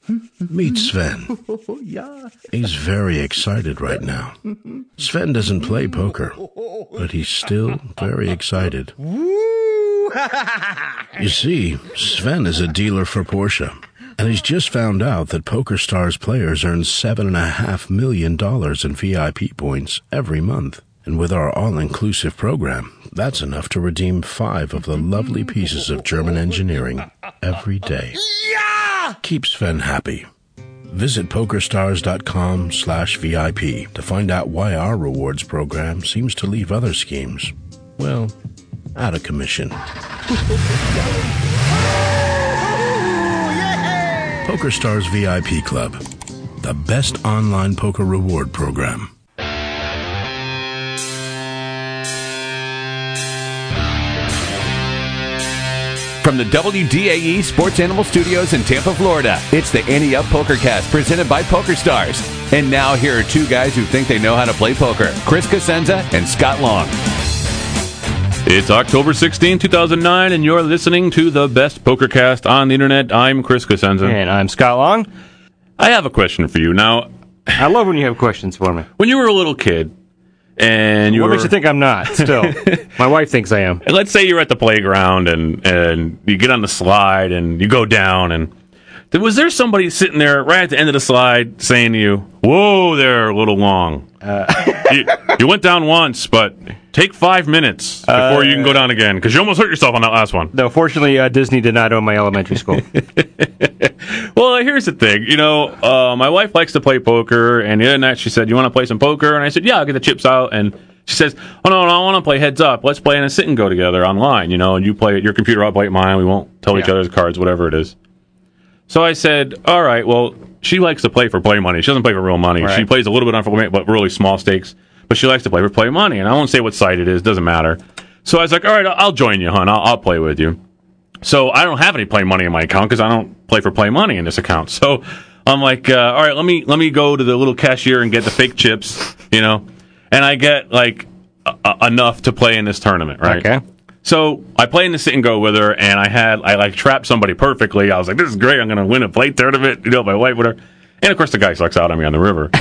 Meet Sven. He's very excited right now. Sven doesn't play poker, but he's still very excited. You see, Sven is a dealer for Porsche, and he's just found out that PokerStars players earn $7.5 million in VIP points every month. And with our all-inclusive program, that's enough to redeem 5 of the lovely pieces of German engineering every day. Yeah! Keep Sven happy. Visit PokerStars.com/VIP to find out why our rewards program seems to leave other schemes, well, out of commission. PokerStars VIP Club, the best online poker reward program. From the WDAE Sports Animal Studios in Tampa, Florida, it's the Ante Up PokerCast presented by PokerStars. And now here are 2 guys who think they know how to play poker, Chris Cosenza and Scott Long. It's October 16, 2009, and you're listening to the best PokerCast on the internet. I'm Chris Cosenza. And I'm Scott Long. I have a question for you. Now, I love when you have questions for me. When you were a little kid, and what makes you think I'm not, still? My wife thinks I am. And let's say you're at the playground, and you get on the slide, and you go down, and was there somebody sitting there right at the end of the slide saying to you, "Whoa there, little Long. You went down once, but take 5 minutes before you can go down again, because you almost hurt yourself on that last one." No, fortunately, Disney did not own my elementary school. Well, here's the thing. My wife likes to play poker, and the other night she said, "You want to play some poker?" And I said, "Yeah, I'll get the chips out." And she says, "Oh, no, I want to play heads up. Let's play in a sit and go together online, and you play at your computer, I'll play at mine. We won't tell each other's cards, whatever it is." So I said, all right, well, she likes to play for play money. She doesn't play for real money. Right. She plays a little bit on for but really small stakes. But she likes to play for play money. And I won't say what site it is. Doesn't matter. So I was like, all right, I'll join you, hon. I'll play with you. So I don't have any play money in my account because I don't play for play money in this account. So I'm like, all right, let me go to the little cashier and get the fake chips, and I get like enough to play in this tournament, right? Okay. So I play in the sit and go with her, and I trapped somebody perfectly. I was like, this is great. I'm going to win a play tournament, my wife, whatever. And of course, the guy sucks out on me on the river.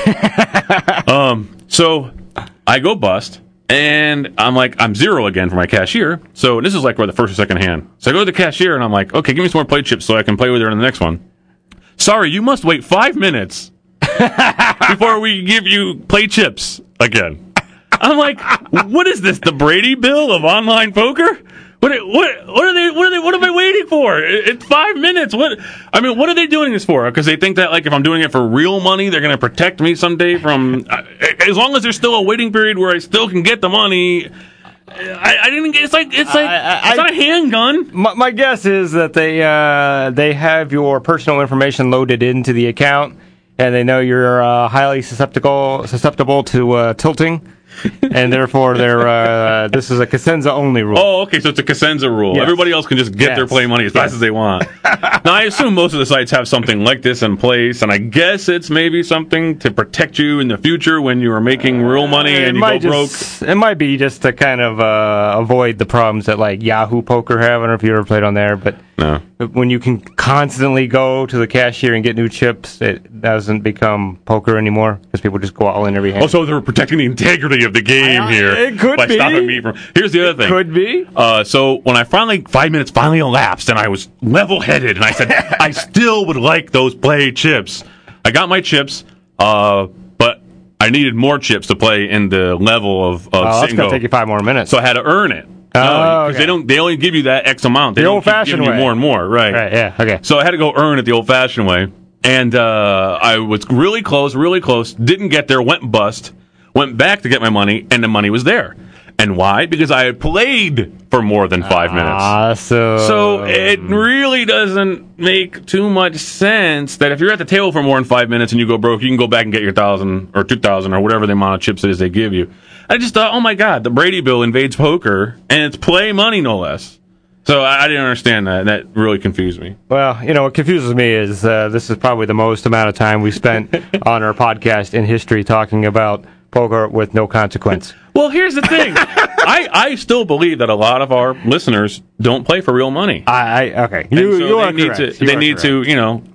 So I go bust, and I'm zero again for my cashier. So this is like where the first or second hand. So I go to the cashier, and I'm like, okay, give me some more play chips so I can play with her in the next one. Sorry, you must wait 5 minutes before we give you play chips again. I'm like, what is this? The Brady Bill of online poker? What am I waiting for? It's 5 minutes. What are they doing this for? Because they think that if I'm doing it for real money, they're going to protect me someday from. As long as there's still a waiting period where I still can get the money. I didn't get. It's not a handgun. My guess is that they have your personal information loaded into the account, and they know you're highly susceptible to tilting. And therefore, this is a Cosenza only rule. Oh, okay, so it's a Cosenza rule. Yes. Everybody else can just get their play money as fast as they want. Now, I assume most of the sites have something like this in place, and I guess it's maybe something to protect you in the future when you are making real money and you go broke. It might be just to kind of avoid the problems that Yahoo Poker have. I don't know if you ever played on there, but no. When you can constantly go to the cashier and get new chips, it doesn't become poker anymore because people just go all in every hand. Also, they're protecting the integrity of the game here. It could by be. Stopping me from. Here's the other thing. Could be. So when I 5 minutes finally elapsed and I was level-headed and I said, I still would like those play chips. I got my chips, but I needed more chips to play in the level of that's going to take you 5 more minutes. So I had to earn it. Because okay. They only give you that X amount. They don't keep giving you more and more. Right. Right, yeah, okay. So I had to go earn it the old-fashioned way. And I was really close, didn't get there, went bust, went back to get my money, and the money was there. And why? Because I had played for more than 5 minutes. Awesome. So it really doesn't make too much sense that if you're at the table for more than 5 minutes and you go broke, you can go back and get your 1,000 or 2,000 or whatever the amount of chips it is they give you. I just thought, oh my God, the Brady Bill invades poker, and it's play money no less. So I didn't understand that. That really confused me. Well, what confuses me is this is probably the most amount of time we spent on our podcast in history talking about poker with no consequence. Well, here's the thing. I still believe that a lot of our listeners don't play for real money. Okay. You are correct. They need to,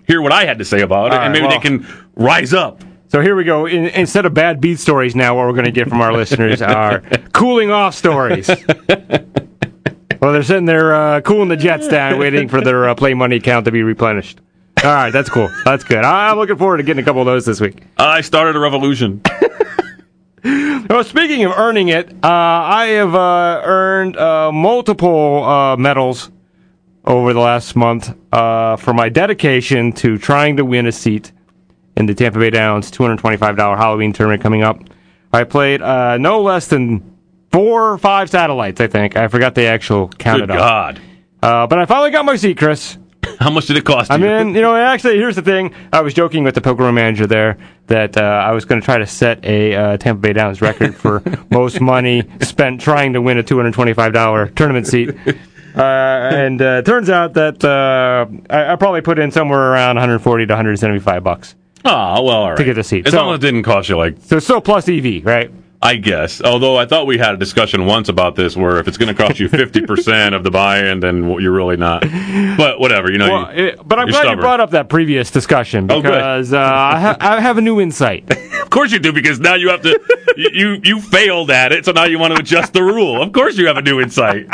hear what I had to say about it, All and right, maybe they can rise up. So here we go. Instead of bad beat stories now, what we're going to get from our listeners are cooling off stories. Well, they're sitting there cooling the jets down, waiting for their play money account to be replenished. All right, that's cool. That's good. I'm looking forward to getting a couple of those this week. I started a revolution. Well, speaking of earning it, I have earned multiple medals over the last month for my dedication to trying to win a seat in the Tampa Bay Downs $225 Halloween tournament coming up. I played no less than 4 or 5 satellites, I think. I forgot the actual count Good it up. God. But I finally got my seat, Chris. How much did it cost you? I mean, actually, here's the thing. I was joking with the poker room manager there that I was going to try to set a Tampa Bay Downs record for most money spent trying to win a $225 tournament seat. And it turns out that I probably put in somewhere around $140 to $175 Oh, well, all right. to get the seat. As long as it didn't cost you, like, So still plus EV, right? I guess. Although I thought we had a discussion once about this where if it's going to cost you 50% of the buy-in, then you're really not. But whatever, But I'm glad you brought up that previous discussion because I have a new insight. Of course you do, because now you have to, you failed at it, so now you want to adjust the rule. Of course you have a new insight.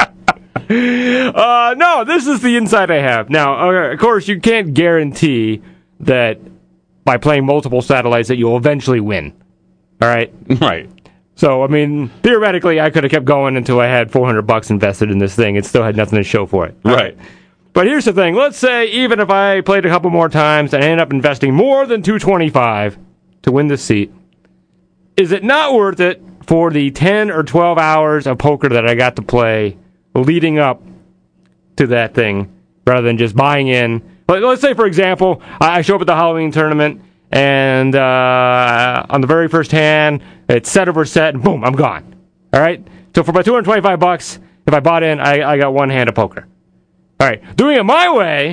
No, this is the insight I have. Now, of course, you can't guarantee that by playing multiple satellites that you'll eventually win. All right? Right. So, I mean, theoretically, I could have kept going until I had $400 invested in this thing and still had nothing to show for it. Right. But here's the thing. Let's say even if I played a couple more times and I ended up investing more than $225 to win this seat, is it not worth it for the 10 or 12 hours of poker that I got to play leading up to that thing rather than just buying in? But let's say, for example, I show up at the Halloween tournament and on the very first hand, it's set over set, and boom, I'm gone. All right? So for my $225, if I bought in, I got one hand of poker. All right. Doing it my way,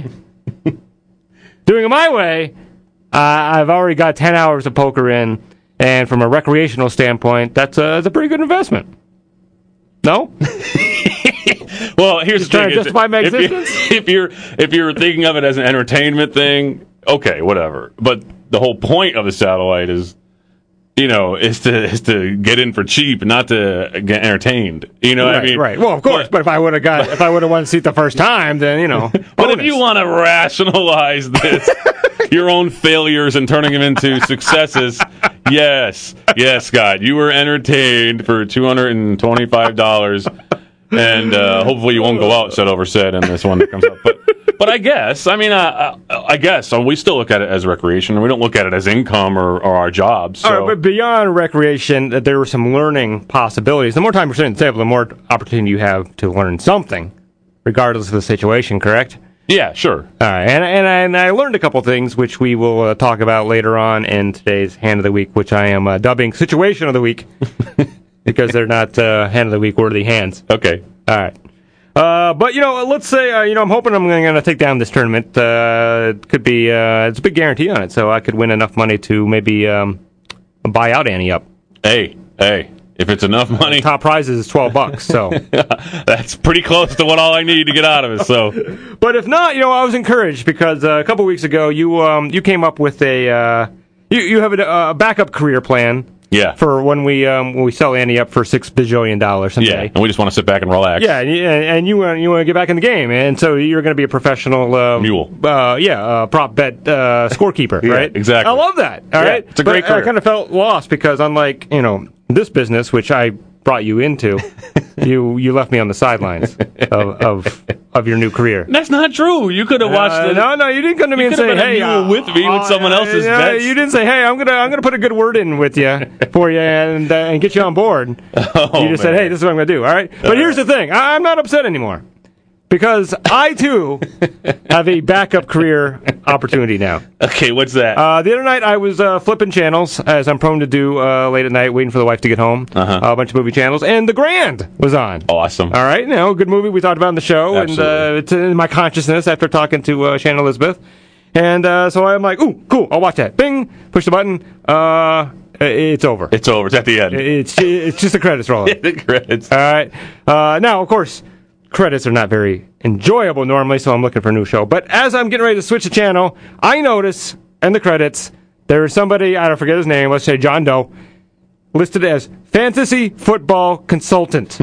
I've already got 10 hours of poker in, and from a recreational standpoint, that's a pretty good investment. No? Well, here's the trying thing. to justify my existence? If you're thinking of it as an entertainment thing, okay, whatever. But the whole point of a satellite is to get in for cheap, not to get entertained. You know what I mean? Right. Well, of course. But if I would have won a seat the first time, then But if you want to rationalize this, your own failures and turning them into successes, yes, Scott, you were entertained for $225, and hopefully you won't go out set over set in this one that comes up. But I guess, I guess, so we still look at it as recreation. We don't look at it as income or our jobs. So. All right, but beyond recreation, that there were some learning possibilities. The more time you're sitting at the table, the more opportunity you have to learn something, regardless of the situation, correct? Yeah, sure. All right, and I learned a couple things, which we will talk about later on in today's Hand of the Week, which I am dubbing Situation of the Week, because they're not Hand of the Week worthy hands. Okay. All right. But, let's say, I'm hoping I'm going to take down this tournament. It could be, it's a big guarantee on it, so I could win enough money to maybe buy out Annie up. Hey, if it's enough money. Top prize is $12, so. That's pretty close to what all I need to get out of it, so. But if not, I was encouraged because a couple weeks ago you came up with you have a backup career plan. Yeah. For when we sell Andy up for $6 bajillion someday. Yeah, and we just want to sit back and relax. Yeah, and you want to get back in the game, and so you're going to be a professional mule. Prop bet scorekeeper, right? Yeah, exactly. I love that. All right, it's a great career. I kind of felt lost because unlike this business, which I brought you into, you left me on the sidelines of your new career. That's not true. You could have watched. No, you didn't come to me and say, "Hey, you were with me with someone else's bets." You didn't say, "Hey, I'm gonna put a good word in with you for you and get you on board." You just said, "Hey, this is what I'm gonna do." All right, but here's the thing: I'm not upset anymore because I too have a backup career opportunity now. Okay, what's that? The other night I was flipping channels, as I'm prone to do late at night, waiting for the wife to get home. A bunch of movie channels, and The Grand was on. Awesome. All right, good movie we talked about in the show, Absolutely. and it's in my consciousness after talking to Shannon Elizabeth. And so I'm like, ooh, cool, I'll watch that. Bing, push the button. It's over. It's over. It's at the end. It's just the credits rolling. The credits. All right. Now, of course, credits are not very enjoyable normally, so I'm looking for a new show. But as I'm getting ready to switch the channel, I notice in the credits there's somebody, I don't forget his name, let's say John Doe, listed as fantasy football consultant.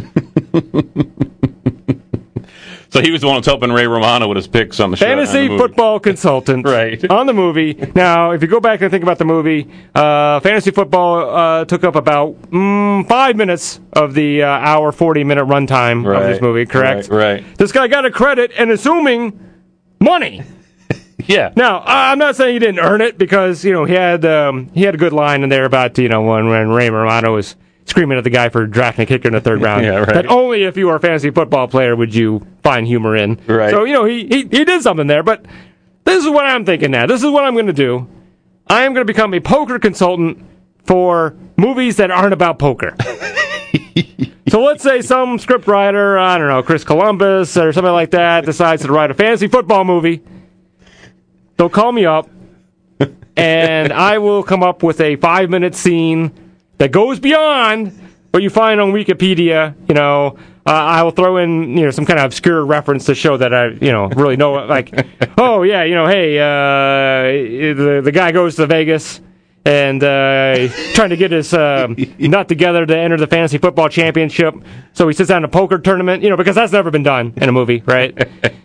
So he was the one who's helping Ray Romano with his picks on the show. Fantasy football consultant right. on the movie. Now, if you go back and think about the movie, fantasy football took up about 5 minutes of the hour, 40-minute runtime of this movie, correct? Right. This guy got a credit and assuming money. Yeah. Now, I'm not saying he didn't earn it because, he had a good line in there about, when Ray Romano was screaming at the guy for drafting a kicker in the third round. Yeah, right. That only if you were a fantasy football player would you find humor in. Right. So, he did something there, but this is what I'm thinking now. This is what I'm going to do. I am going to become a poker consultant for movies that aren't about poker. So let's say some scriptwriter, I don't know, Chris Columbus or something like that, decides to write a fantasy football movie. They'll call me up, and I will come up with a 5-minute scene that goes beyond what you find on Wikipedia. I will throw in some kind of obscure reference to show that I really know. Like, hey, the guy goes to Vegas and trying to get his nut together to enter the fantasy football championship. So he sits down in a poker tournament, because that's never been done in a movie, right?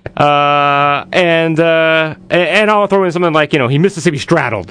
And I'll throw in something like, he Mississippi straddled.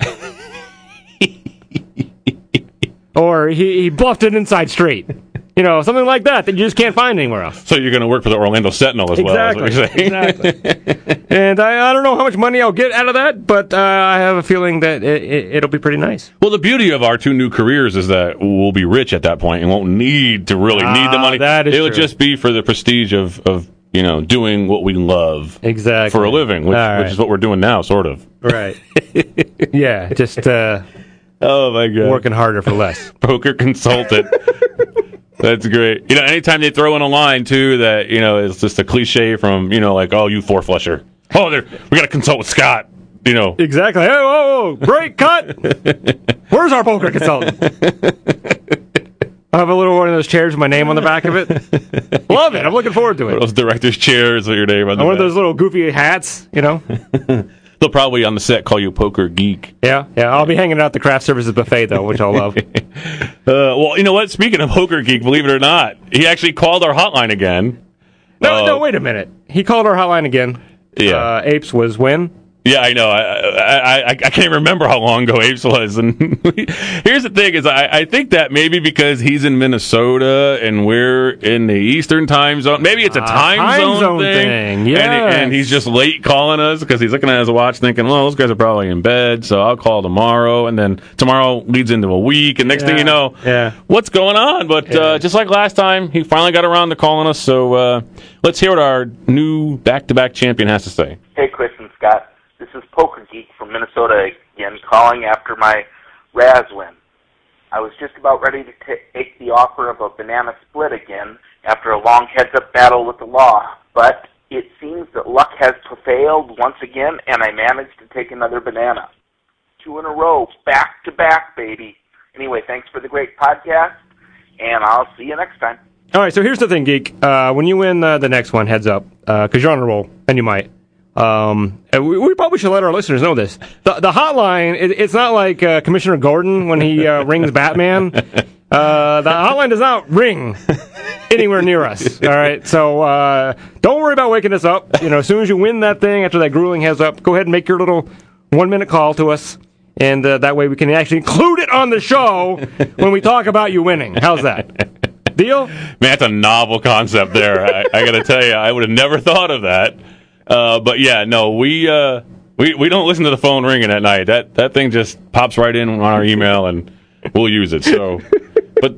Or he bluffed an inside straight. Something like that you just can't find anywhere else. So you're going to work for the Orlando Sentinel as well, is what you're saying. Exactly. And I don't know how much money I'll get out of that, but I have a feeling that it'll be pretty nice. Well, the beauty of our two new careers is that we'll be rich at that point and won't need to really need the money. That is It'll true. just be for the prestige of doing what we love exactly for a living, which is what we're doing now, sort of. Right. Yeah, just oh my God, working harder for less. Poker consultant. That's great. Anytime they throw in a line too that is just a cliche from you four flusher. Oh, we got to consult with Scott. Exactly. Hey, whoa, break, cut. Where's our poker consultant? I have a little one of those chairs with my name on the back of it. Love it. I'm looking forward to it. One of those director's chairs with your name on the One back. of those little goofy hats, They'll probably on the set call you Poker Geek. Yeah. I'll be hanging out the craft services buffet, though, which I'll love. Well, you know what? Speaking of Poker Geek, believe it or not, he actually called our hotline again. No, wait a minute. He called our hotline again. Yeah. Apes was when? Yeah, I know. I can't remember how long ago Apes was. And here's the thing: is I think that maybe because he's in Minnesota and we're in the Eastern time zone, maybe it's a time zone thing. Yeah, and he's just late calling us because he's looking at his watch, thinking, "Well, those guys are probably in bed, so I'll call tomorrow." And then tomorrow leads into a week, and next thing you know, what's going on? But just like last time, he finally got around to calling us. So let's hear what our new back-to-back champion has to say. Hey, Chris and Scott. This is Poker Geek from Minnesota again, calling after my Raz win. I was just about ready to take the offer of a banana split again after a long heads-up battle with the law, but it seems that luck has prevailed once again, and I managed to take another banana. 2 in a row, back-to-back, baby. Anyway, thanks for the great podcast, and I'll see you next time. All right, so here's the thing, Geek. When you win the next one, heads up, because you're on a roll, and you might. And we probably should let our listeners know this. The hotline, it's not like Commissioner Gordon when he rings Batman. The hotline does not ring anywhere near us. All right, so don't worry about waking us up. As soon as you win that thing, after that grueling heads up, go ahead and make your little 1-minute call to us. And that way we can actually include it on the show when we talk about you winning. How's that? Deal? Man, that's a novel concept there. I got to tell you, I would have never thought of that. But yeah, no, we don't listen to the phone ringing at night. That thing just pops right in on our email, and we'll use it. So, but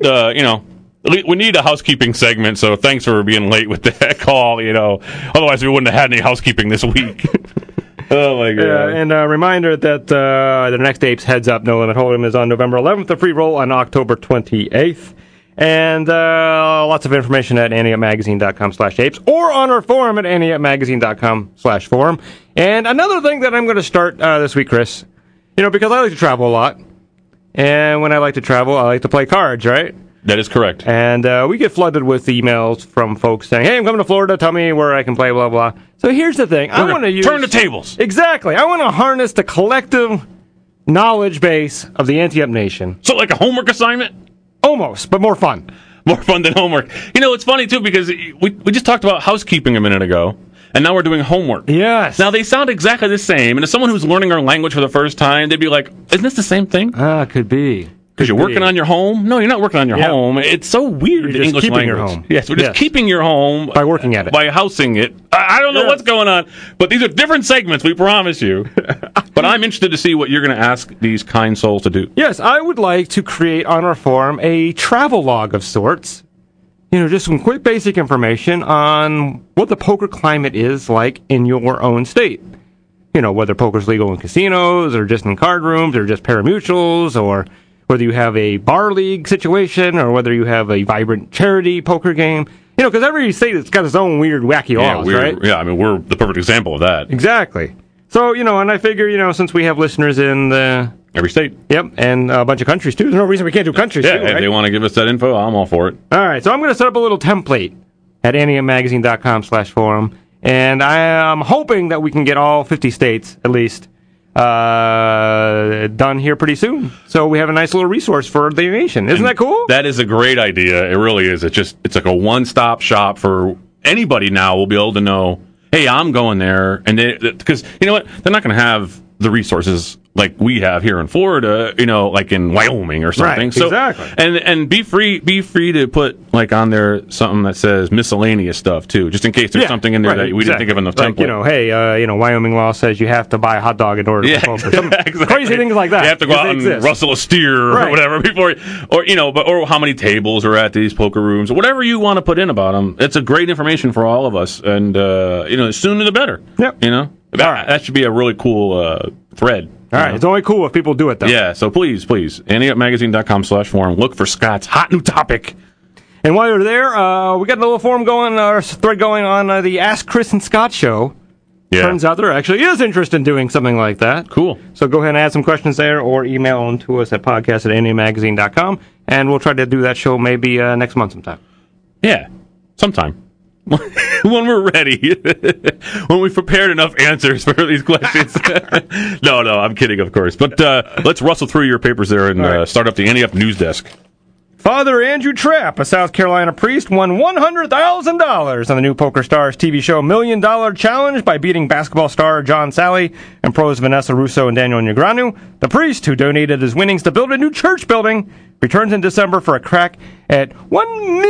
we need a housekeeping segment. So thanks for being late with that call. Otherwise we wouldn't have had any housekeeping this week. Oh my God! And a reminder that the next Apes Heads Up No Limit Hold'em is on November 11th. The free roll on October 28th. And lots of information at anteupmagazine.com/apes or on our forum at anteupmagazine.com/forum. And another thing that I'm going to start this week, Chris, because I like to travel a lot. And when I like to travel, I like to play cards, right? That is correct. And we get flooded with emails from folks saying, hey, I'm coming to Florida, tell me where I can play, blah, blah. So here's the thing. I want to use... Turn the tables. Exactly. I want to harness the collective knowledge base of the Ante-Up Nation. So like a homework assignment? Almost, but more fun. More fun than homework. You know, it's funny, too, because we just talked about housekeeping a minute ago, and now we're doing homework. Yes. Now, they sound exactly the same, and as someone who's learning our language for the first time, they'd be like, isn't this the same thing? Could be. Because you're working on your home? No, you're not working on your home. It's so weird, you're just English keeping language. your home. Yes, we're just keeping your home. By working at it. By housing it. I don't know what's going on, but these are different segments, we promise you. But I'm interested to see what you're going to ask these kind souls to do. Yes, I would like to create on our forum a travel log of sorts. You know, just some quick basic information on what the poker climate is like in your own state. You know, whether poker's legal in casinos, or just in card rooms, or just pari-mutuels, or whether you have a bar league situation, or whether you have a vibrant charity poker game. You know, because every state has got its own weird, wacky laws, right? Yeah, I mean, we're the perfect example of that. Exactly. So, you know, and I figure, you know, since we have listeners in every state. Yep, and a bunch of countries, too. There's no reason we can't do countries, too, right? If they want to give us that info, I'm all for it. All right, so I'm going to set up a little template at AnteUpMagazine.com/forum, and I am hoping that we can get all 50 states, at least, done here pretty soon. So we have a nice little resource for the nation. Isn't that cool? That is a great idea. It really is. It's like a one-stop shop for anybody now will be able to know, hey, I'm going there. And because, you know what, they're not going to have the resources like we have here in Florida, you know, like in Wyoming or something. Right, so, exactly. And be free to put like on there something that says miscellaneous stuff too, just in case there's something in there that we didn't think of in the template. Like, you know, hey, Wyoming law says you have to buy a hot dog in order to vote for some exactly. crazy things like that. You have to go out and rustle a steer or whatever before, or you know, or how many tables are at these poker rooms, or whatever you want to put in about them. It's a great information for all of us, and you know, the sooner the better. Yep. You know, that should be a really cool thread. All right, it's only cool if people do it, though. Yeah, so please, AnteUpMagazine.com/forum. Look for Scott's hot new topic. And while you're there, we got a little forum going, or thread going on the Ask Chris and Scott show. Yeah. Turns out there actually is interest in doing something like that. Cool. So go ahead and add some questions there, or email them to us at podcast@AnteUpMagazine.com, and we'll try to do that show maybe next month sometime. Yeah, sometime. When we're ready. When we've prepared enough answers for these questions. No, I'm kidding, of course. But let's rustle through your papers there and start up the Ante-Up News Desk. Father Andrew Trapp, a South Carolina priest, won $100,000 on the new Poker Stars TV show $1 Million Challenge by beating basketball star John Sally and pros Vanessa Russo and Daniel Negreanu. The priest, who donated his winnings to build a new church building, returns in December for a crack at $1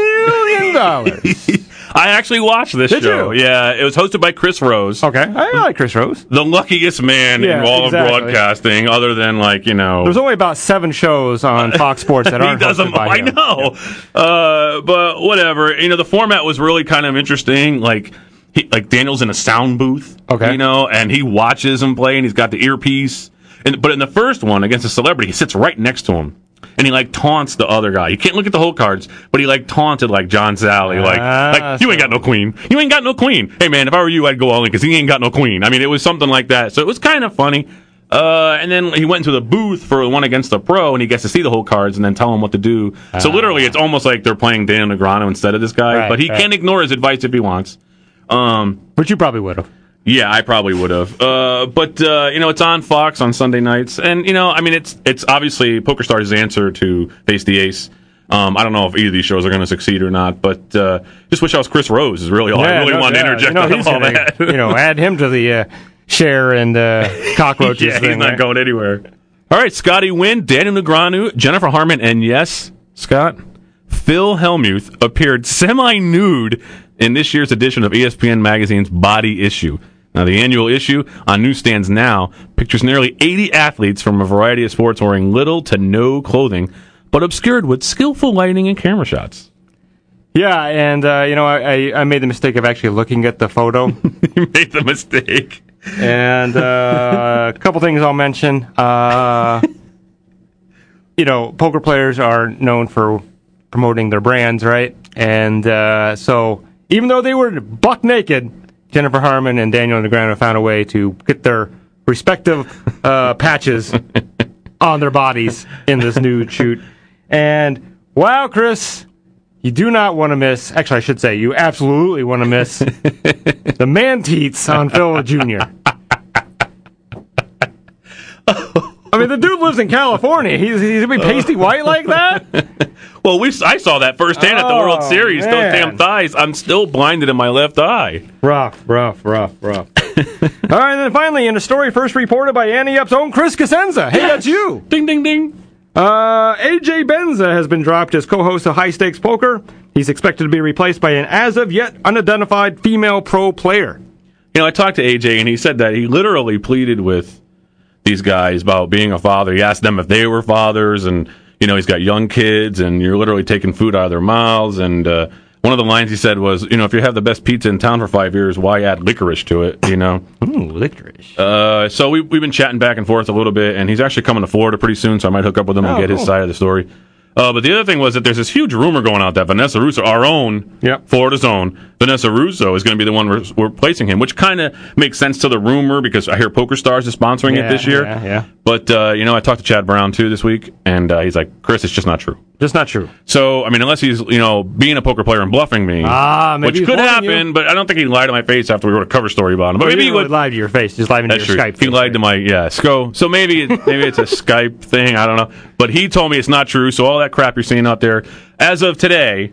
million. I actually watched this show. You? Yeah, it was hosted by Chris Rose. Okay, I like Chris Rose. The luckiest man in all of broadcasting, other than, like, you know... There's only about 7 shows on Fox Sports that aren't hosted by him. I know. Yeah. But whatever. You know, the format was really kind of interesting. Like Daniel's in a sound booth, you know, and he watches him play, and he's got the earpiece. But in the first one, against a celebrity, he sits right next to him. And he, like, taunts the other guy. You can't look at the whole cards, but he, like, taunted, like, John Sally. Like you ain't got no queen. You ain't got no queen. Hey, man, if I were you, I'd go all in because he ain't got no queen. I mean, it was something like that. So it was kind of funny. And then he went into the booth for one against the pro, and he gets to see the whole cards and then tell him what to do. So literally, it's almost like they're playing Daniel Negreanu instead of this guy. But he can ignore his advice if he wants. But you probably would have. Yeah, I probably would have. But you know, it's on Fox on Sunday nights. And, you know, I mean, it's obviously PokerStars' answer to Face the Ace. I don't know if either of these shows are going to succeed or not, but just wish I was Chris Rose is really all I really wanted to interject on all that. You know, add him to the share and cockroaches thing. He's not going anywhere. All right, Scotty Wynn, Daniel Negreanu, Jennifer Harmon, and yes, Scott, Phil Hellmuth appeared semi-nude in this year's edition of ESPN Magazine's Body Issue. Now, the annual issue on newsstands now pictures nearly 80 athletes from a variety of sports wearing little to no clothing, but obscured with skillful lighting and camera shots. Yeah, and, you know, I made the mistake of actually looking at the photo. You made the mistake. And a couple things I'll mention. You know, poker players are known for promoting their brands, right? And so even though they were buck naked, Jennifer Harmon and Daniel Negreanu found a way to get their respective patches on their bodies in this nude shoot. And Wow, Chris, you do not want to miss. Actually, I should say you absolutely want to miss the man-teats on Phil Jr. I mean, the dude lives in California. He's gonna be pasty white like that? Well, I saw that firsthand at the World Series. Man. Those damn thighs. I'm still blinded in my left eye. Rough. All right, and then finally, in a story first reported by Annie Up's own Chris Cosenza. Hey, that's you. Ding, ding, ding. AJ Benza has been dropped as co-host of High Stakes Poker. He's expected to be replaced by an as-of-yet unidentified female pro player. You know, I talked to AJ, and he said that he literally pleaded with these guys about being a father. He asked them if they were fathers, and, you know, he's got young kids, and you're literally taking food out of their mouths. And one of the lines he said was, you know, if you have the best pizza in town for 5 years, why add licorice to it, you know? Ooh, licorice. So we've been chatting back and forth a little bit, and he's actually coming to Florida pretty soon, so I might hook up with him and get his side of the story. But the other thing was that there's this huge rumor going out that Vanessa Russo, our own, Florida's own, Vanessa Russo is going to be the one replacing him, which kind of makes sense to the rumor because I hear PokerStars is sponsoring it this year. Yeah. But, you know, I talked to Chad Brown, too, this week, and he's like, Chris, it's just not true. Just not true. So, I mean, unless he's, you know, being a poker player and bluffing me, maybe which could happen, but I don't think he'd lie to my face after we wrote a cover story about him. But maybe he would lie to your face, just lie to your Skype. He lied to my, So maybe it's a Skype thing, I don't know. But he told me it's not true, so all that crap you're seeing out there, as of today,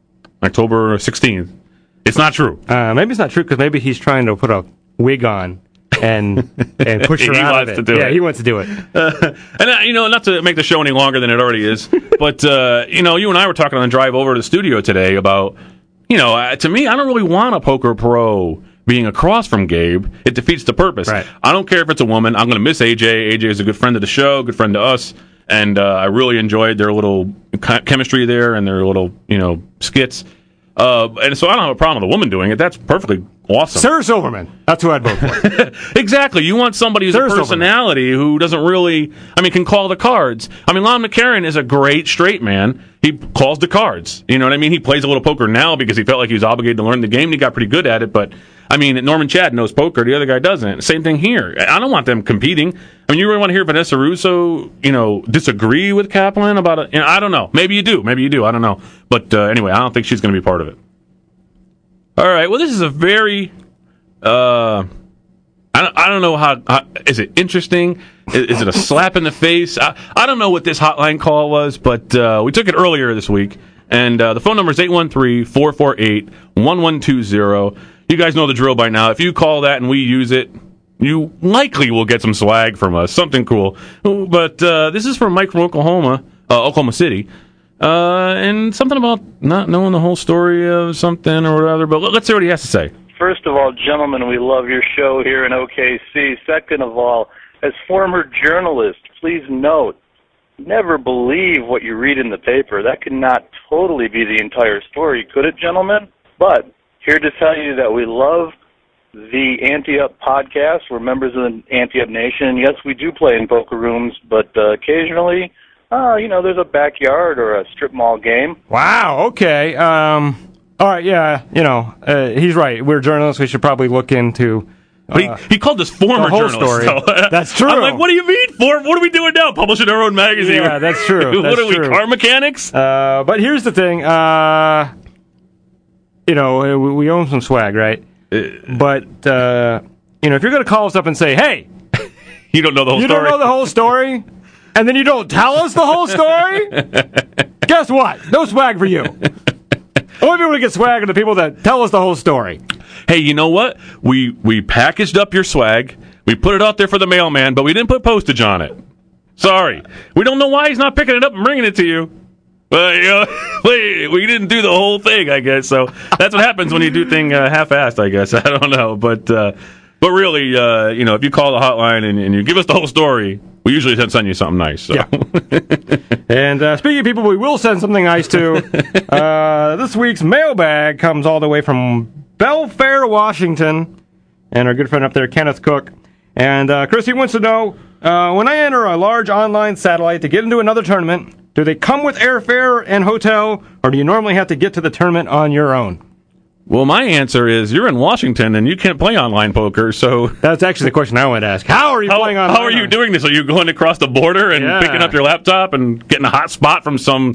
October 16th, it's not true. Maybe it's not true because maybe he's trying to put a wig on and push her out of it. He wants to do it. And, you know, not to make the show any longer than it already is, but, you know, you and I were talking on the drive over to the studio today about, you know, to me, I don't really want a poker pro being across from Gabe. It defeats the purpose. Right. I don't care if it's a woman. I'm going to miss AJ. AJ is a good friend of the show, good friend to us, and I really enjoyed their little chemistry there and their little, you know, skits. And so I don't have a problem with a woman doing it. That's perfectly awesome. Sarah Silverman. That's who I'd vote for. Exactly. You want somebody who's a personality who doesn't really, can call the cards. Lon McCarron is a great straight man. He calls the cards. You know what I mean? He plays a little poker now because he felt like he was obligated to learn the game, and he got pretty good at it. But, Norman Chad knows poker. The other guy doesn't. Same thing here. I don't want them competing. You really want to hear Vanessa Russo, disagree with Kaplan about it? I don't know. Maybe you do. I don't know. But anyway, I don't think she's going to be part of it. All right. Well, this is a very... I don't know how is it interesting? Is it a slap in the face? I don't know what this hotline call was, but we took it earlier this week. And the phone number is 813-448-1120. You guys know the drill by now. If you call that and we use it, you likely will get some swag from us, something cool. But this is from Mike from Oklahoma City. And something about not knowing the whole story of something or whatever. But let's see what he has to say. First of all, gentlemen, we love your show here in OKC. Second of all, as former journalists, please note, never believe what you read in the paper. That could not totally be the entire story, could it, gentlemen? But here to tell you that we love the Ante Up podcast. We're members of the Ante Up Nation. Yes, we do play in poker rooms, but occasionally, there's a backyard or a strip mall game. Wow, okay. All right, yeah, he's right. We're journalists. We should probably look into... But he called us former journalists. Story. So. That's true. I'm like, what do you mean? What are we doing now? Publishing our own magazine? Yeah, that's true. What are we, car mechanics? But here's the thing. We own some swag, right? But, if you're going to call us up and say, hey... You don't know the whole story. You don't know the whole story? And then you don't tell us the whole story? Guess what? No swag for you. Only people who get swag are the people that tell us the whole story. Hey, you know what? We packaged up your swag. We put it out there for the mailman, but we didn't put postage on it. Sorry. We don't know why he's not picking it up and bringing it to you. But, we didn't do the whole thing, I guess. So that's what happens when you do thing half-assed, I guess. I don't know. But really, if you call the hotline and you give us the whole story, we usually send you something nice. So. Yeah. And speaking of people we will send something nice to, this week's mailbag comes all the way from Belfair, Washington, and our good friend up there, Kenneth Cook. And Chrissy wants to know, when I enter a large online satellite to get into another tournament, do they come with airfare and hotel, or do you normally have to get to the tournament on your own? Well, my answer is you're in Washington and you can't play online poker, so... That's actually the question I wanted to ask. How are you playing online? How are you doing this? Are you going across the border and picking up your laptop and getting a hot spot from some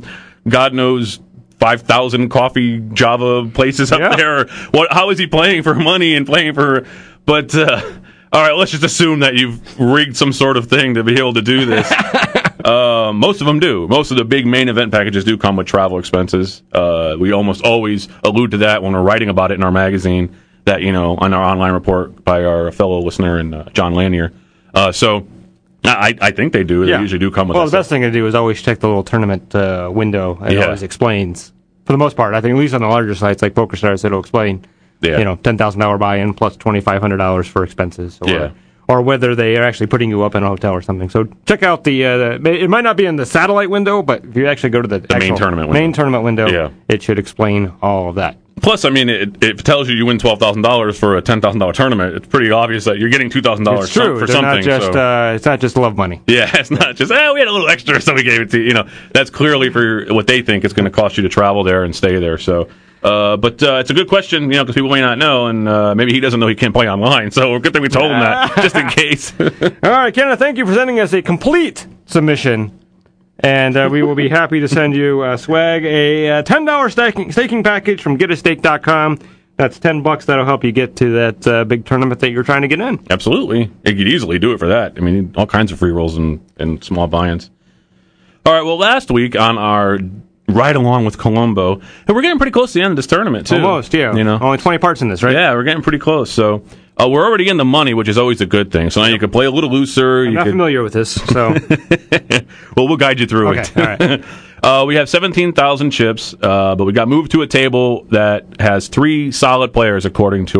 God knows 5,000 coffee Java places up there. How is he playing for money and playing for? But all right, let's just assume that you've rigged some sort of thing to be able to do this. Most of them do. Most of the big main event packages do come with travel expenses. We almost always allude to that when we're writing about it in our magazine. That on our online report by our fellow listener and John Lanier. So I think they do. They usually do come with. Well, the best thing to do is always check the little tournament window. It always explains, for the most part. I think at least on the larger sites like PokerStars, it'll explain. $10,000 buy-in plus $2,500 for expenses. Or whether they are actually putting you up in a hotel or something. So check out the. It might not be in the satellite window, but if you actually go to the main tournament window, it should explain all of that. Plus, I mean, it tells you win $12,000 for a $10,000 tournament. It's pretty obvious that you're getting $2,000 It's true. for They're something. It's not just love money. Yeah, it's not just, we had a little extra, so we gave it to you. That's clearly for what they think it's going to cost you to travel there and stay there. So, but it's a good question, because people may not know, and maybe he doesn't know he can't play online. So, good thing we told him that, just in case. All right, Kenneth, thank you for sending us a complete submission. And we will be happy to send you swag, a $10 staking package from GetAstake.com. That's $10 that'll help you get to that big tournament that you're trying to get in. Absolutely. You could easily do it for that. I mean, all kinds of free rolls and small buy-ins. All right, well, last week on our ride along with Colombo, and we're getting pretty close to the end of this tournament, too. Almost, yeah. Only 20 parts in this, right? Yeah, we're getting pretty close. So we're already in the money, which is always a good thing. So now you can play a little looser. I'm not familiar with this, so. Well, we'll guide you through it. All right. We have 17,000 chips, but we got moved to a table that has 3 solid players, according to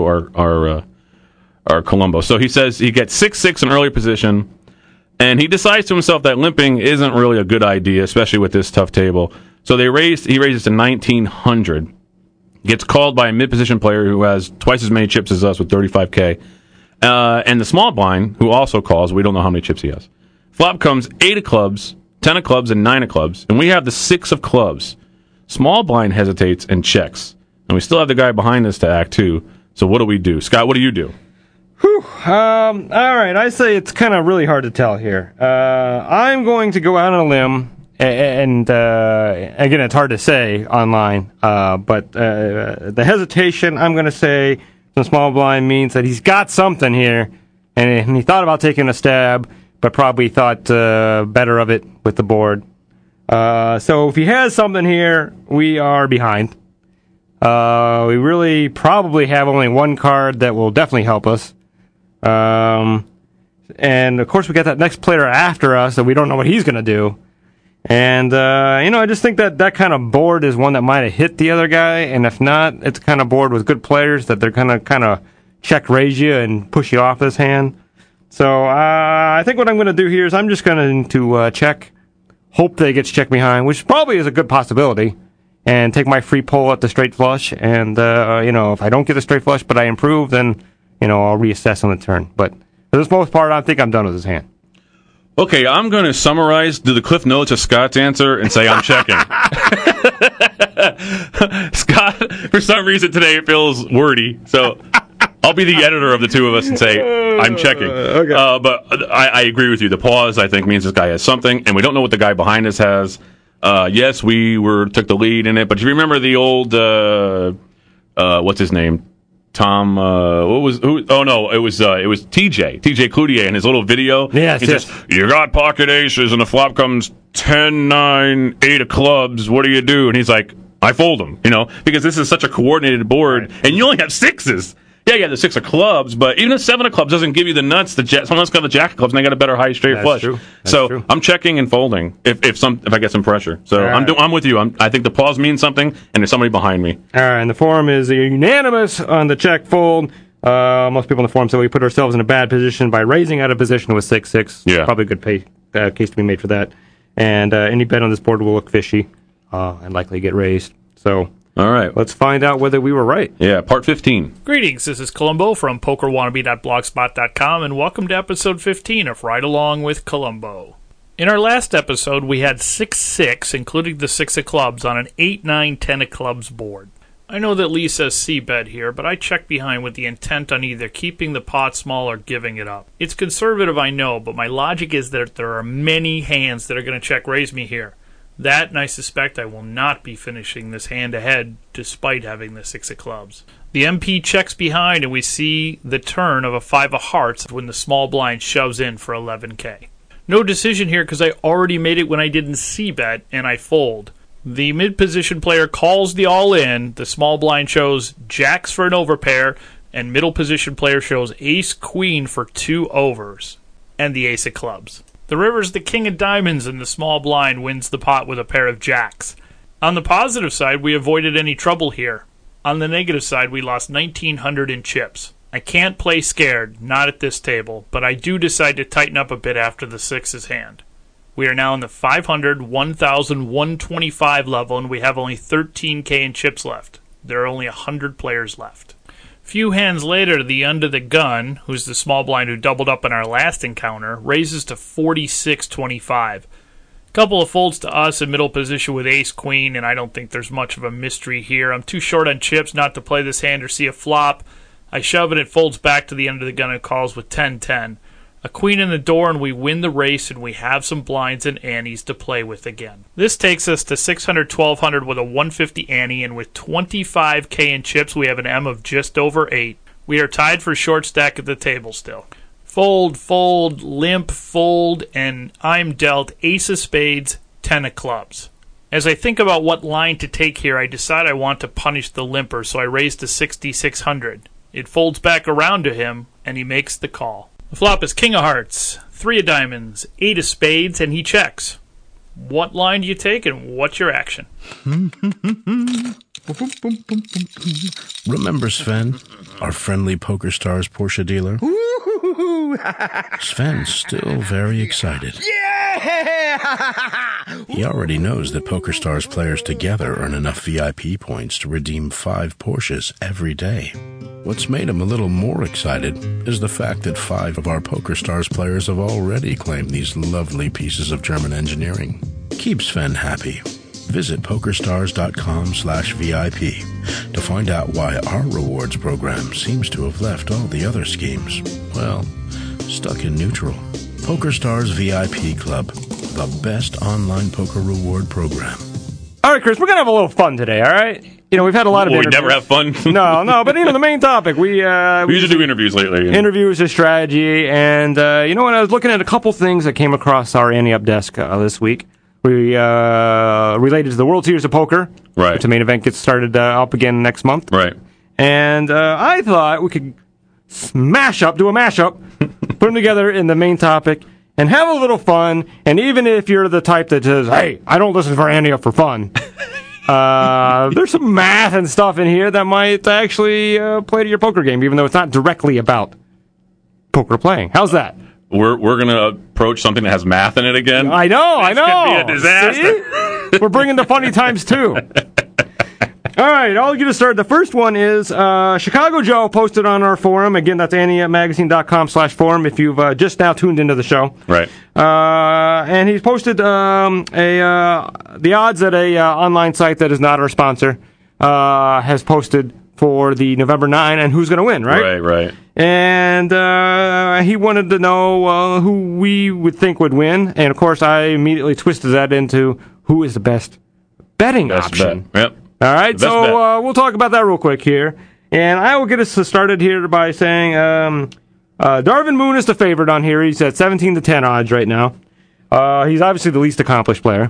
our Colombo. So he says he gets 6-6 in early position, and he decides to himself that limping isn't really a good idea, especially with this tough table. So he raises to 1,900. Gets called by a mid-position player who has twice as many chips as us with 35K. And the small blind, who also calls, we don't know how many chips he has. Flop comes 8 of clubs, 10 of clubs, and 9 of clubs. And we have the 6 of clubs. Small blind hesitates and checks. And we still have the guy behind us to act too. So what do we do? Scott, what do you do? All right, I say it's kind of really hard to tell here. I'm going to go out on a limb. And again, it's hard to say online, but the hesitation, I'm going to say, the small blind means that he's got something here, and he thought about taking a stab, but probably thought better of it with the board. So if he has something here, we are behind. We really probably have only one card that will definitely help us. And of course, we got that next player after us, so we don't know what he's going to do. And, I just think that kind of board is one that might have hit the other guy, and if not, it's kind of board with good players that they're kind of check raise you and push you off this hand. So, I think what I'm going to do here is I'm just going to check, hope that he gets check behind, which probably is a good possibility, and take my free pull at the straight flush, and, if I don't get the straight flush, but I improve, then, I'll reassess on the turn. But for the most part, I think I'm done with this hand. Okay, I'm going to summarize, do the Cliff Notes of Scott's answer, and say I'm checking. Scott, for some reason today it feels wordy, so I'll be the editor of the two of us and say I'm checking. Okay. But I agree with you. The pause, I think, means this guy has something, and we don't know what the guy behind us has. Yes, we took the lead in it, but you remember the old, what's his name? Tom, it was TJ Cloutier in his little video. Yes, he says, you got pocket aces and the flop comes 10, 9, 8 of clubs. What do you do? And he's like, I fold them, because this is such a coordinated board, and you only have 6s. Yeah, you have the 6 of clubs, but even a 7 of clubs doesn't give you the nuts. Someone's got the jack of clubs, and they got a better high straight flush. True. So true. I'm checking and folding if I get some pressure. So right. I'm with you. I think the pause means something, and there's somebody behind me. All right, and the forum is unanimous on the check fold. Most people in the forum say we put ourselves in a bad position by raising out of position with 6-6. Yeah. Probably a good case to be made for that. And any bet on this board will look fishy and likely get raised. So. All right. Let's find out whether we were right. Yeah, part 15. Greetings, this is Columbo from PokerWannabe.blogspot.com, and welcome to episode 15 of Ride Along with Columbo. In our last episode, we had 6-6, including the 6 of clubs, on an 8, 9, 10 of clubs board. I know that Lee says C-bet here, but I checked behind with the intent on either keeping the pot small or giving it up. It's conservative, I know, but my logic is that there are many hands that are going to check raise me here. That, and I suspect I will not be finishing this hand ahead despite having the 6 of clubs. The MP checks behind, and we see the turn of a 5 of hearts when the small blind shoves in for 11K. No decision here because I already made it when I didn't c-bet, and I fold. The mid-position player calls the all-in, the small blind shows jacks for an overpair, and middle position player shows ace-queen for 2 overs, and the ace of clubs. The river's the king of diamonds, and the small blind wins the pot with a pair of jacks. On the positive side, we avoided any trouble here. On the negative side, we lost 1,900 in chips. I can't play scared, not at this table, but I do decide to tighten up a bit after the 6's hand. We are now in the 500, 1,000, 125 level, and we have only 13K in chips left. There are only 100 players left. Few hands later, the under the gun, who's the small blind who doubled up in our last encounter, raises to 46.25. Couple of folds to us in middle position with ace-queen, and I don't think there's much of a mystery here. I'm too short on chips not to play this hand or see a flop. I shove it, it folds back to the under the gun and calls with 10-10. A queen in the door, and we win the race, and we have some blinds and antes to play with again. This takes us to 600, 1,200 with a 150 ante, and with 25K in chips, we have an M of just over 8. We are tied for short stack at the table still. Fold, fold, limp, fold, and I'm dealt ace of spades, 10 of clubs. As I think about what line to take here, I decide I want to punish the limper, so I raise to 6,600. It folds back around to him, and he makes the call. The flop is king of hearts, 3 of diamonds, 8 of spades, and he checks. What line do you take, and what's your action? Remember Sven, our friendly PokerStars Porsche dealer? Sven's still very excited. He already knows that PokerStars players together earn enough VIP points to redeem 5 Porsches every day. What's made him a little more excited is the fact that 5 of our PokerStars players have already claimed these lovely pieces of German engineering. Keep Sven happy. Visit PokerStars.com/VIP to find out why our rewards program seems to have left all the other schemes, well, stuck in neutral. PokerStars VIP Club, the best online poker reward program. All right, Chris, we're going to have a little fun today, all right? You know, we've had a lot of interviews. We never have fun. No, but, the main topic. We usually do interviews lately. Interviews is strategy, and, when I was looking at a couple things that came across our Ante Up desk this week, we related to the World Series of Poker. Right. Which the main event gets started up again next month. Right. And I thought we could do a mashup, put them together in the main topic, and have a little fun. And even if you're the type that says, hey, I don't listen for Ante Up for fun, there's some math and stuff in here that might actually play to your poker game, even though it's not directly about poker playing. How's that? We're going to approach something that has math in it again. I know. This could be a disaster. See? We're bringing the funny times, too. All right, I'll get us started. The first one is Chicago Joe posted on our forum. Again, that's AnteUpMagazine.com/forum if you've just now tuned into the show. Right. And he's posted the odds that a online site that is not our sponsor has posted for the November 9 and who's going to win, right? Right. And he wanted to know who we would think would win. And, of course, I immediately twisted that into who is the best betting option. Bet. Yep. All right, so we'll talk about that real quick here. And I will get us started here by saying Darvin Moon is the favorite on here. He's at 17-10 odds right now. He's obviously the least accomplished player.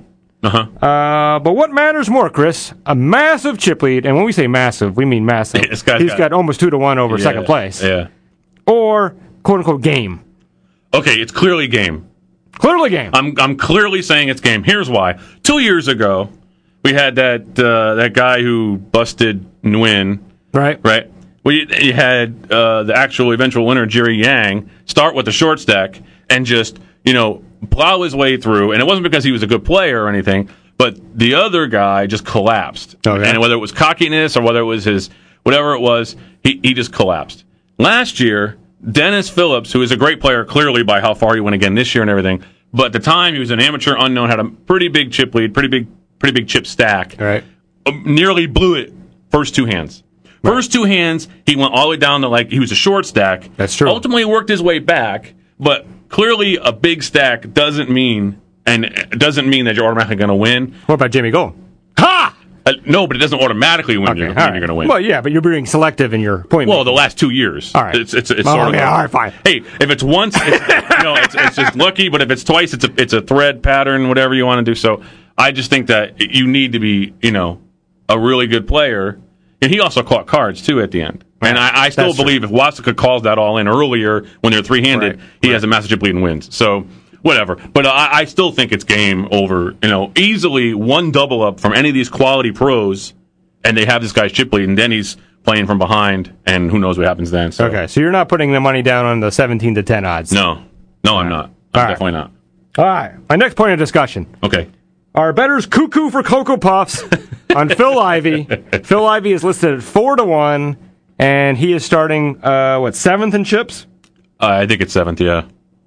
But what matters more, Chris? A massive chip lead. And when we say massive, we mean massive. He's got almost 2-1 over second place. Yeah. Or, quote-unquote, game. Okay, it's clearly game. Clearly game. I'm clearly saying it's game. Here's why. 2 years ago, we had that guy who busted Nguyen. Right. You had the actual eventual winner, Jerry Yang, start with the short stack and just, plow his way through. And it wasn't because he was a good player or anything, but the other guy just collapsed. Okay. And whether it was cockiness or whether it was whatever it was, he just collapsed. Last year, Dennis Phillips, who is a great player clearly by how far he went again this year and everything, but at the time he was an amateur unknown, had a pretty big chip lead, pretty big chip stack. Right. Nearly blew it first 2 hands. Right. First 2 hands, he went all the way down to he was a short stack. That's true. Ultimately worked his way back, but clearly a big stack doesn't mean and it doesn't mean that you're automatically going to win. What about Jamie Gold? Ha! No, but it doesn't automatically win you're going to win. Well, yeah, but you're being selective in your point. Well, the last 2 years. All right. It's sort of all right, fine. Hey, if it's once, it's just lucky, but if it's twice, it's a thread pattern, whatever you want to do. So I just think that you need to be, a really good player. And he also caught cards, too, at the end. And I still believe if Wassaka calls that all in earlier when they're three-handed, he has a massive chip lead and wins. So whatever. But I still think it's game over. Easily one double up from any of these quality pros, and they have this guy's chip lead, and then he's playing from behind, and who knows what happens then. So. Okay, so you're not putting the money down on the 17-10 odds? No, I'm not. I'm definitely not. All right, my next point of discussion. Okay. Our bettors cuckoo for Cocoa Puffs on Phil Ivey. Phil Ivey is listed at 4-1, and he is starting, 7th in chips? I think it's 7th, yeah.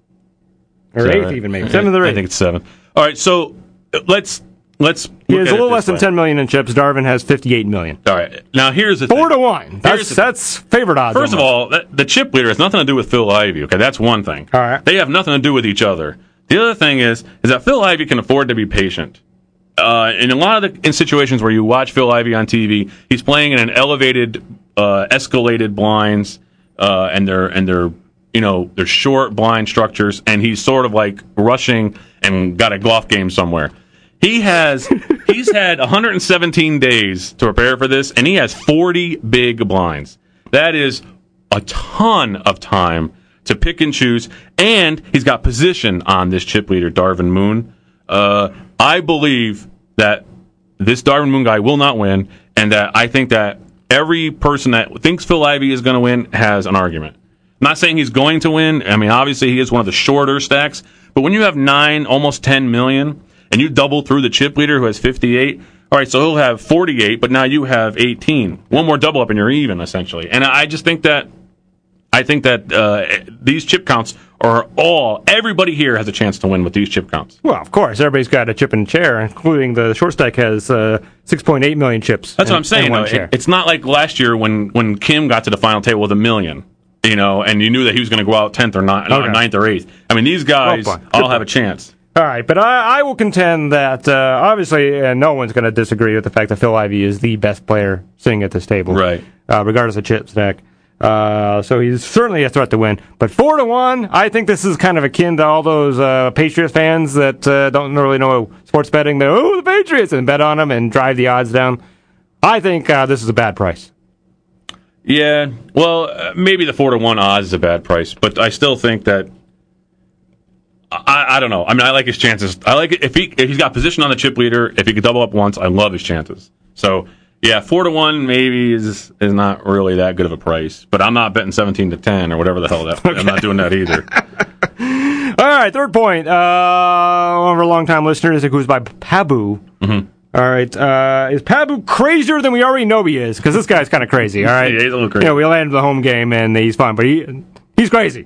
Or 8th even, maybe. 7th or 8th? I think it's 7th. All right, so let's he has a little less than $10 million in chips. Darvin has $58 million. All right. Now, here's the thing. 4-1. That's favorite odds. First of all, the chip leader has nothing to do with Phil Ivey, okay? That's one thing. All right. They have nothing to do with each other. The other thing is that Phil Ivey can afford to be patient. In a lot of in situations where you watch Phil Ivey on TV, he's playing in an elevated, escalated blinds, and they're short blind structures, and he's sort of like rushing and got a golf game somewhere. He's had 117 days to prepare for this, and he has 40 big blinds. That is a ton of time to pick and choose, and he's got position on this chip leader, Darvin Moon. I believe that this Darvin Moon guy will not win, and that I think that every person that thinks Phil Ivey is going to win has an argument. I'm not saying he's going to win. I mean, obviously he is one of the shorter stacks, but when you have 9, almost 10 million, and you double through the chip leader who has 58, all right, so he'll have 48, but now you have 18. One more double up and you're even, essentially. And I just think that these chip counts are everybody here has a chance to win with these chip counts. Well, of course, everybody's got a chip in the chair, including the short stack has 6.8 million chips. That's what I'm saying. It's not like last year when Kim got to the final table with 1 million, and you knew that he was going to go out 10th or 9th or 8th. I mean, these guys all have a chance. All right, but I will contend that obviously no one's going to disagree with the fact that Phil Ivey is the best player sitting at this table, right? Regardless of chip stack. So he's certainly a threat to win. But 4-1, I think this is kind of akin to all those Patriots fans that don't really know sports betting. They the Patriots, and bet on them and drive the odds down. I think this is a bad price. Yeah, well, maybe the 4-1 odds is a bad price, but I still think that I don't know. I mean, I like his chances. I like it if he's got position on the chip leader. If he could double up once, I love his chances. So. Yeah, 4-1 maybe is not really that good of a price, but I'm not betting 17-10 or whatever the hell that. Okay. I'm not doing that either. All right, third point. One of our longtime listeners, it goes by Pabu. Mm-hmm. All right, is Pabu crazier than we already know he is? Because this guy's kind of crazy. All right, yeah, he's a little crazy. We landed the home game and he's fine, but he's crazy.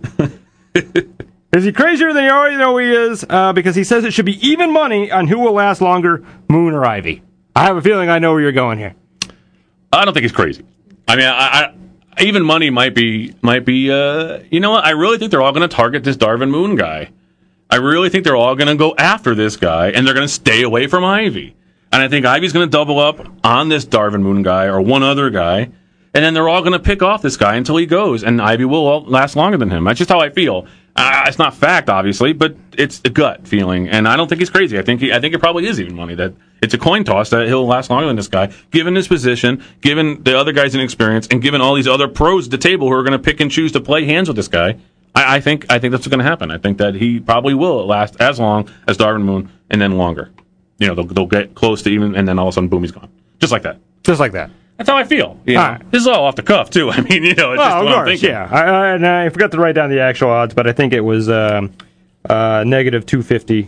Is he crazier than you already know he is? Because he says it should be even money on who will last longer, Moon or Ivey. I have a feeling I know where you're going here. I don't think he's crazy. I mean, I even money might be. You know what? I really think they're all going to target this Darvin Moon guy. I really think they're all going to go after this guy, and they're going to stay away from Ivey. And I think Ivey's going to double up on this Darvin Moon guy or one other guy, and then they're all going to pick off this guy until he goes, and Ivey will last longer than him. That's just how I feel. It's not fact, obviously, but it's a gut feeling, and I don't think he's crazy. I think it probably is even money. That it's a coin toss that he'll last longer than this guy, given his position, given the other guy's inexperience, and given all these other pros at the table who are going to pick and choose to play hands with this guy. I think that's what's going to happen. I think that he probably will last as long as Darvin Moon, and then longer. They'll get close to even, and then all of a sudden, boom, he's gone. Just like that. Just like that. That's how I feel. Right. This is all off the cuff, too. I mean, it's just what I'm thinking. Yeah. I forgot to write down the actual odds, but I think it was negative 250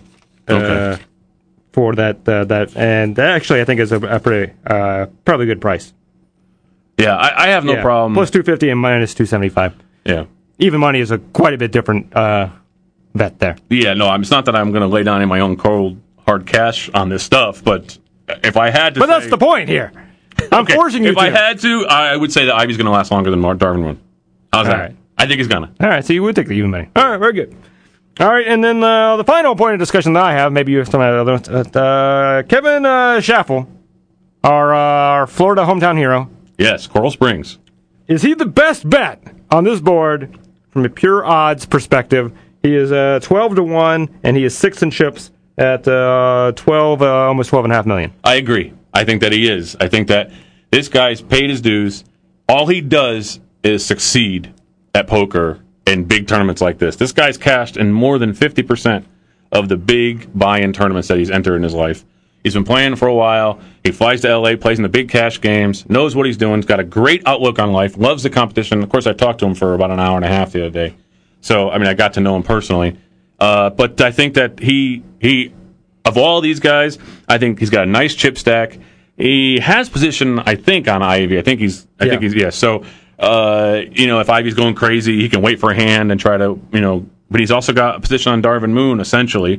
for that. And actually, I think it's a pretty probably good price. Yeah, I have no problem. Plus 250 and minus 275. Yeah. Even money is quite a bit different bet there. Yeah, no, it's not that I'm going to lay down in my own cold, hard cash on this stuff, but if I had to But that's the point here. I'm forcing you to. If I had to, I would say that Ivey's going to last longer than Darvin Moon. How's that? Right. I think he's going to. All right, so you would take the even money. All right, very good. All right, and then the final point of discussion that I have, maybe you have some other Kevin Schaffel, our Florida hometown hero. Yes, Coral Springs. Is he the best bet on this board from a pure odds perspective? He is 12-1, and he is 6 in chips at 12, almost $12.5 million. I agree. I think that he is. I think that this guy's paid his dues. All he does is succeed at poker in big tournaments like this. This guy's cashed in more than 50% of the big buy-in tournaments that he's entered in his life. He's been playing for a while. He flies to L.A., plays in the big cash games, knows what he's doing, he's got a great outlook on life, loves the competition. Of course, I talked to him for about an hour and a half the other day. So, I got to know him personally. But I think that he of all these guys, I think he's got a nice chip stack. He has position, I think, on Ivy. I think he's. So, if Ivy's going crazy, he can wait for a hand and try to, But he's also got a position on Darvin Moon, essentially.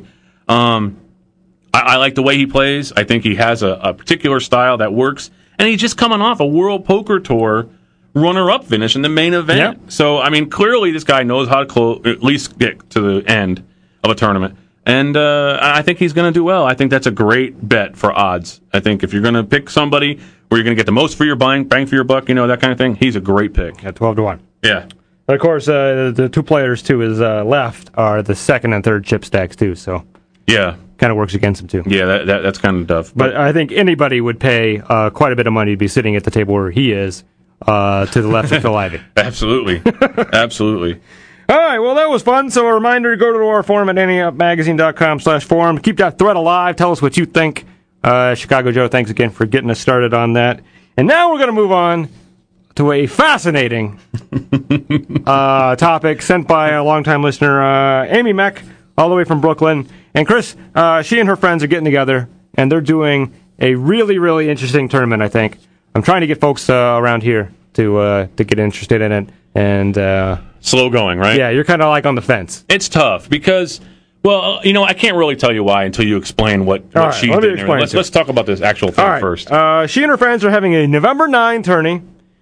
I like the way he plays. I think he has a particular style that works, and he's just coming off a World Poker Tour runner-up finish in the main event. Yep. So, clearly this guy knows how to at least get to the end of a tournament. And I think he's going to do well. I think that's a great bet for odds. I think if you're going to pick somebody where you're going to get the most for your bang for your buck, that kind of thing, he's a great pick. At 12-1. Yeah. And of course, the two players to his left are the second and third chip stacks, too. So, yeah. Kind of works against him, too. Yeah, that's kind of tough. But I think anybody would pay quite a bit of money to be sitting at the table where he is, to the left of Phil Ivey. Absolutely. Absolutely. All right, well, that was fun. So a reminder to go to our forum at anyupmagazine.com/forum. Keep that thread alive. Tell us what you think. Chicago Joe, thanks again for getting us started on that. And now we're going to move on to a fascinating topic sent by a longtime listener, Amy Meck, all the way from Brooklyn. And Chris, she and her friends are getting together, and they're doing a really, really interesting tournament, I think. I'm trying to get folks around here to get interested in it. And slow going, right? Yeah, you're kind of like on the fence. It's tough because, well, I can't really tell you why until you explain what she did. Let's talk about this actual thing first. She and her friends are having a November 9 tourney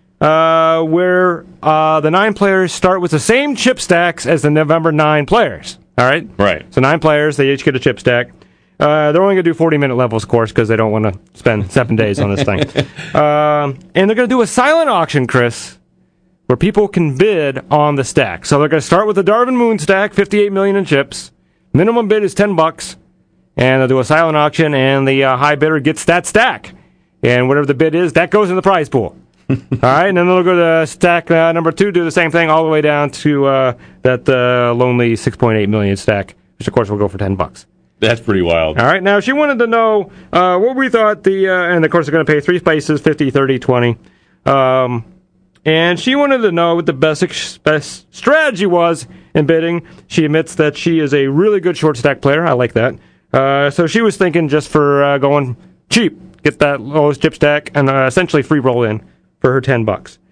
where the 9 players start with the same chip stacks as the November 9 players. All right? Right. So 9 players, they each get a chip stack. They're only going to do 40-minute levels, of course, because they don't want to spend 7 days on this thing. And they're going to do a silent auction, Chris, where people can bid on the stack. So they're going to start with the Darvin Moon stack, 58 million in chips. Minimum bid is $10, and they'll do a silent auction, and the high bidder gets that stack. And whatever the bid is, that goes in the prize pool. All right, and then they'll go to stack number 2, do the same thing all the way down to that lonely 6.8 million stack, which of course will go for $10. That's pretty wild. All right, now she wanted to know what we thought and of course they're going to pay 3 spaces, 50, 30, 20. And she wanted to know what the best strategy was in bidding. She admits that she is a really good short stack player. I like that. So she was thinking just for going cheap, get that lowest chip stack and essentially free roll in for her $10.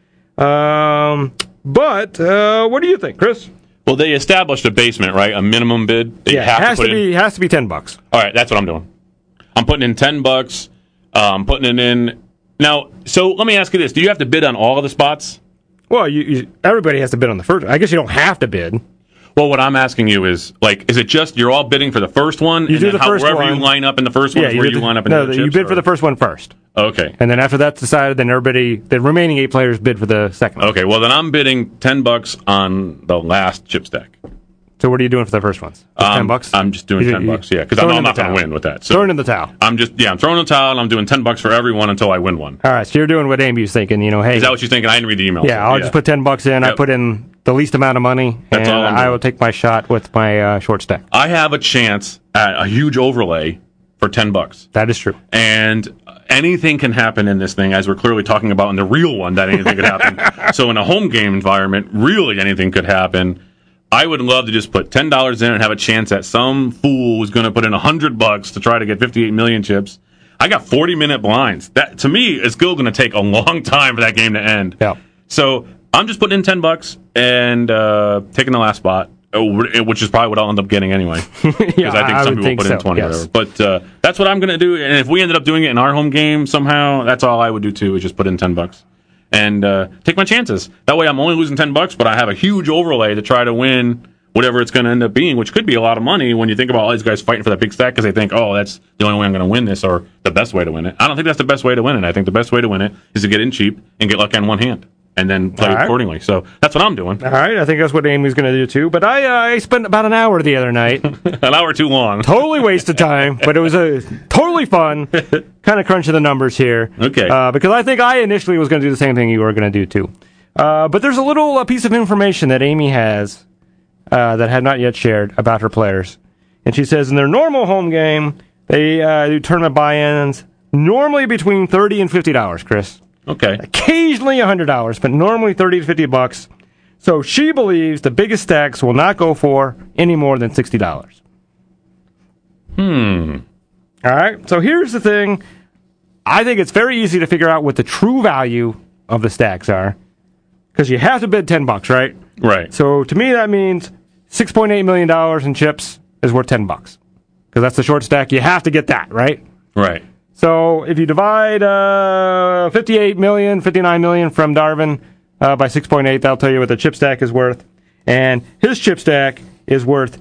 But what do you think, Chris? Well, they established a basement, right? A minimum bid. It has to be $10. All right, that's what I'm doing. I'm putting in $10. I'm putting it in. Now, so let me ask you this. Do you have to bid on all of the spots? Well, everybody has to bid on the first. I guess you don't have to bid. Well, what I'm asking you is, is it just you're all bidding for the first one? You do the first one. Wherever you line up in the first one is where you line up in the chips? No, you bid for the first one first. Okay. And then after that's decided, then the remaining 8 players bid for the second one. Okay, well, then I'm bidding $10 on the last chip stack. So what are you doing for the first ones? Just $10? I'm just doing $10, yeah, because I'm not going to win with that. So throwing in the towel. I'm throwing in the towel, and I'm doing $10 for everyone until I win one. All right, so you're doing what Amy was thinking, hey. Is that what you're thinking? I didn't read the email. Yeah, I'll just put $10 in. Yep. I put in the least amount of money, and I will take my shot with my short stack. I have a chance at a huge overlay for $10. That is true. And anything can happen in this thing, as we're clearly talking about in the real one, that anything could happen. So in a home game environment, really anything could happen. I would love to just put $10 in and have a chance that some fool is going to put in $100 to try to get 58 million chips. I got 40-minute blinds. That, to me, is still going to take a long time for that game to end. Yeah. So I'm just putting in $10 and taking the last spot, which is probably what I'll end up getting anyway. Because I think some people put in 20 or whatever. But that's what I'm going to do. And if we ended up doing it in our home game somehow, that's all I would do too, is just put in $10. And take my chances. That way I'm only losing $10, but I have a huge overlay to try to win whatever it's going to end up being, which could be a lot of money when you think about all these guys fighting for that big stack because they think, oh, that's the only way I'm going to win this or the best way to win it. I don't think that's the best way to win it. I think the best way to win it is to get in cheap and get lucky on one hand and then play accordingly. So that's what I'm doing. All right, I think that's what Amy's going to do too. But I spent about an hour the other night. An hour too long. Totally wasted time, but it was totally fun. Kind of crunching the numbers here. Okay. Because I think I initially was going to do the same thing you were going to do too. But there's a little piece of information that Amy has that had not yet shared about her players. And she says in their normal home game, they do tournament buy-ins normally between $30 and $50, Chris. Okay. Occasionally $100, but normally $30 to $50. So she believes the biggest stacks will not go for any more than $60. All right. So here's the thing. I think it's very easy to figure out what the true value of the stacks are because you have to bid $10, right? Right. So to me, that means $6.8 million in chips is worth $10 because that's the short stack. You have to get that, right? Right. So if you divide 58 million, 59 million from Darvin by 6.8, that'll tell you what the chip stack is worth. And his chip stack is worth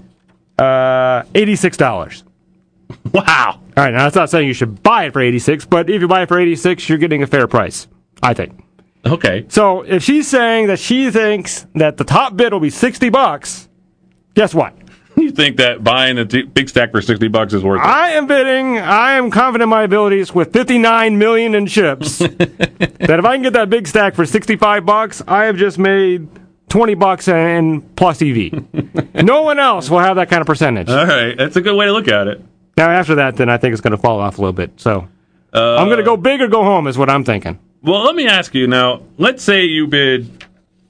$86. Wow. All right, now that's not saying you should buy it for $86, but if you buy it for $86, you're getting a fair price, I think. Okay. So if she's saying that she thinks that the top bid will be $60, guess what? You think that buying a big stack for $60 is worth it? I am confident in my abilities with 59 million in chips. That if I can get that big stack for $65, I have just made $20 and plus EV. No one else will have that kind of percentage. All right. That's a good way to look at it. Now, after that, then I think it's going to fall off a little bit. So I'm going to go big or go home is what I'm thinking. Well, let me ask you now. Let's say you bid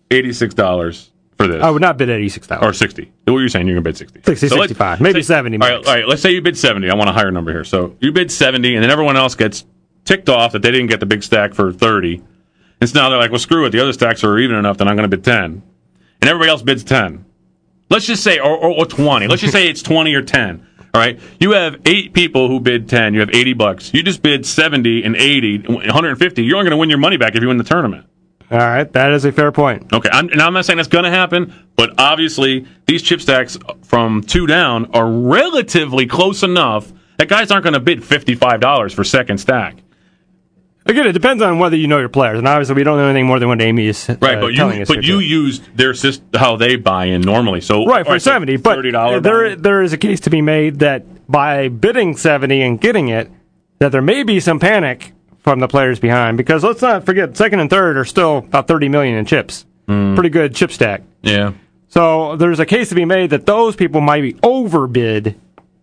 $86 for this. I would not bid $86. Or 60. What you're saying, you're going to bid 60. 60, so 65. Maybe 70. All right, let's say you bid 70. I want a higher number here. So you bid 70, and then everyone else gets ticked off that they didn't get the big stack for 30. And so now they're like, well, screw it. The other stacks are even enough, then I'm going to bid 10. And everybody else bids 10. Let's just say, or 20. Let's just say it's 20 or 10. All right, you have 8 people who bid 10. You have $80. You just bid 70 and 80, 150. You're only going to win your money back if you win the tournament. All right, that is a fair point. Okay, I'm not saying that's going to happen, but obviously these chip stacks from 2 down are relatively close enough that guys aren't going to bid $55 for second stack. Again, it depends on whether you know your players, and obviously we don't know anything more than what Amy is right. But you used their system, how they buy in normally. So right for 70, but there is a case to be made that by bidding 70 and getting it, that there may be some panic from the players behind because let's not forget second and third are still about 30 million in chips. Pretty good chip stack. Yeah. So there's a case to be made that those people might be overbid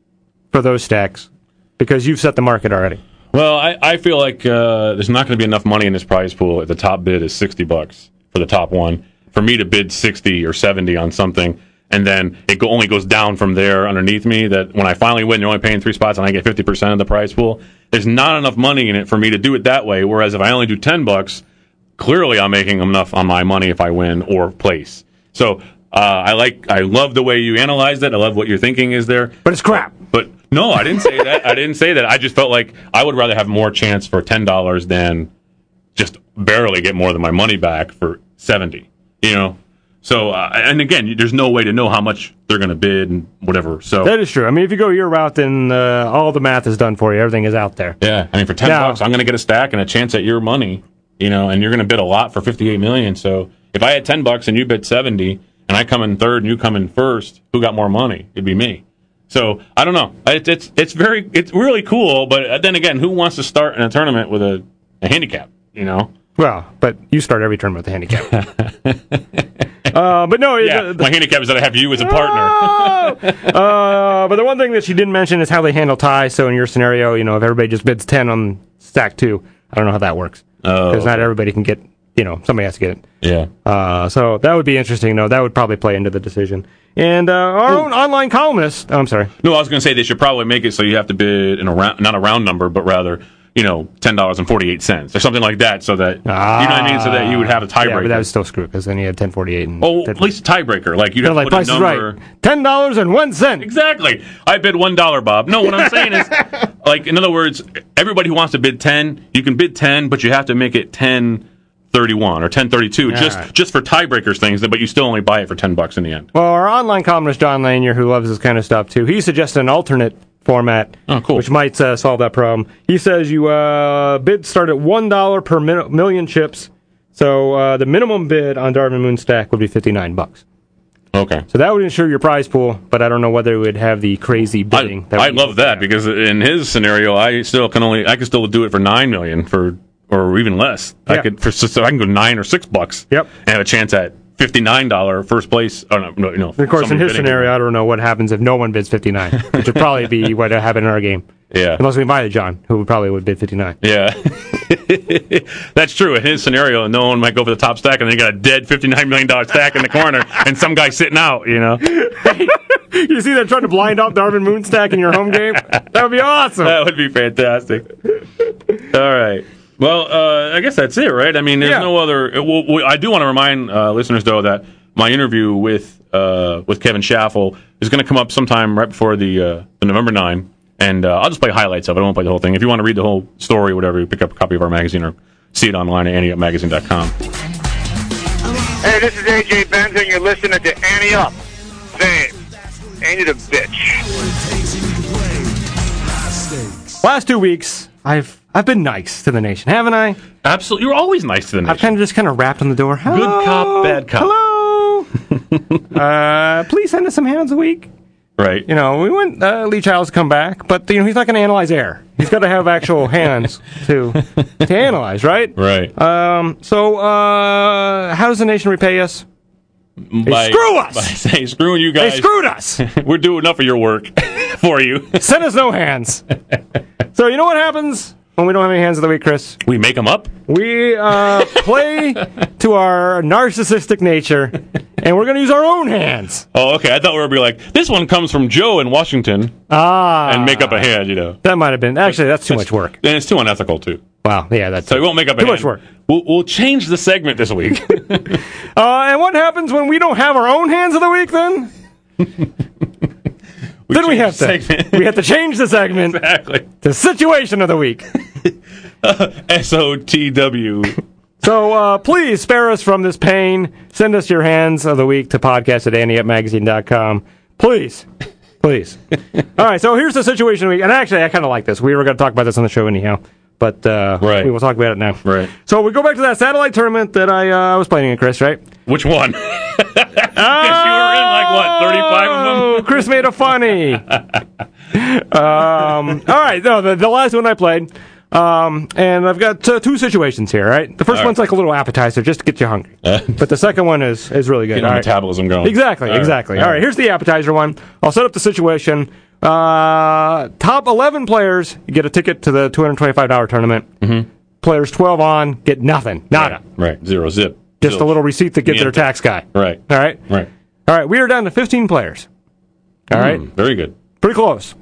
for those stacks because you've set the market already. Well, I feel like there's not going to be enough money in this prize pool if the top bid is $60 for the top one for me to bid 60 or 70 on something, and then it only goes down from there underneath me. That when I finally win, you're only paying 3 spots, and I get 50% of the prize pool. There's not enough money in it for me to do it that way. Whereas if I only do $10, clearly I'm making enough on my money if I win or place. So I love the way you analyzed it. I love what your thinking is there. But it's crap. But no, I didn't say that. I didn't say that. I just felt like I would rather have more chance for $10 than just barely get more than my money back for 70. You know. So and again, there's no way to know how much they're going to bid and whatever. So that is true. I mean, if you go your route, then all the math is done for you. Everything is out there. Yeah. I mean, for $10, I'm going to get a stack and a chance at your money. You know, and you're going to bid a lot for $58 million. So if I had $10 and you bid 70, and I come in third and you come in first, who got more money? It'd be me. So I don't know. It's really cool, but then again, who wants to start in a tournament with a handicap? You know. Well, but you start every tournament with a handicap. But no, yeah, my handicap is that I have you as a partner. But the one thing that she didn't mention is how they handle ties. So in your scenario, you know, if everybody just bids 10 on stack 2, I don't know how that works because not everybody can get. You know, somebody has to get it. Yeah. So that would be interesting, though. That would probably play into the decision. And our own online columnist. Oh, I'm sorry. No, I was going to say they should probably make it so you have to bid in not a round number, but rather, you know, $10.48 or something like that, so that you know what I mean, so that you would have a tiebreaker. Yeah, but that would still screw it because then you had $10.48 and. Oh, at least a tiebreaker, like you'd have to put a number. Right. $10.01. Exactly. I bid $1, Bob. No, what I'm saying is, like in other words, everybody who wants to bid 10, you can bid 10, but you have to make it 10 1031 or 1032 just for tiebreakers things, but you still only buy it for $10 in the end. Well, our online columnist, John Lanier, who loves this kind of stuff too, he suggested an alternate format, which might solve that problem. He says you bids start at $1 per million chips, so the minimum bid on Darvin Moon stack would be $59. Okay. So that would ensure your prize pool, but I don't know whether it would have the crazy bidding. I love that because in his scenario, I can still do it for $9 million or even less. Yeah. I can go $9 or $6. Yep. And have a chance at $59 first place. Oh, no. Of course, in his scenario, I don't know what happens if no one bids 59, which would probably be what happened in our game. Yeah. Unless we invited John, who probably would bid 59. Yeah. That's true. In his scenario, no one might go for the top stack, and then you got a dead $59 million stack in the corner, and some guy sitting out, You see that trying to blind out Darvin Moon stack in your home game? That would be awesome. That would be fantastic. All right. Well, I guess that's it, right? I mean, there's no other. I do want to remind listeners, though, that my interview with Kevin Schaffel is going to come up sometime right before the November 9, and I'll just play highlights of it. I won't play the whole thing. If you want to read the whole story or whatever, you pick up a copy of our magazine or see it online at AnnieUpMagazine.com. Hey, this is AJ Benson. You're listening to Annie Up. Fame. Ain't it a bitch? Last 2 weeks, I've been nice to the nation, haven't I? Absolutely. You're always nice to the nation. I've kind of rapped on the door. Hello, good cop, bad cop. Hello. Please send us some hands a week. Right. We want Lee Childs to come back, but he's not going to analyze air. He's got to have actual hands to analyze, right? Right. So how does the nation repay us? Screw us! By saying, screwing you guys. They screwed us! We're doing enough of your work for you. Send us no hands. So you know what happens when we don't have any hands of the week, Chris? We make them up? We play to our narcissistic nature, and we're going to use our own hands. Oh, okay. I thought we were going to be like, this one comes from Joe in Washington. And make up a hand, That might have been. Actually, that's too much work. And it's too unethical, too. Wow, yeah, that's so we won't make up a hand. Too much work. We'll change the segment this week. And what happens when we don't have our own hands of the week, then? Then we have to change the segment exactly to Situation of the Week. SOTW. So please spare us from this pain. Send us your hands of the week to podcast@AnnieUpMagazine.com. Please. All right, so here's the Situation of the Week. And actually, I kind of like this. We were going to talk about this on the show anyhow. But we will talk about it now. Right. So we go back to that satellite tournament that I was playing in, Chris, right? Which one? Because you were in, 35 of them? Chris made it funny. All right, no, the last one I played, and I've got two situations here, right? The first one's like a little appetizer just to get you hungry. But the second one is really good. Get your metabolism going. Exactly. All right, here's the appetizer one. I'll set up the situation. Top 11 players get a ticket to the $225 tournament. Mm-hmm. Players 12 on get nothing. Nada. Right. Zero zip. Just a little receipt to get their tax guy. Right. All right. We are down to 15 players. All right. Very good. Pretty close.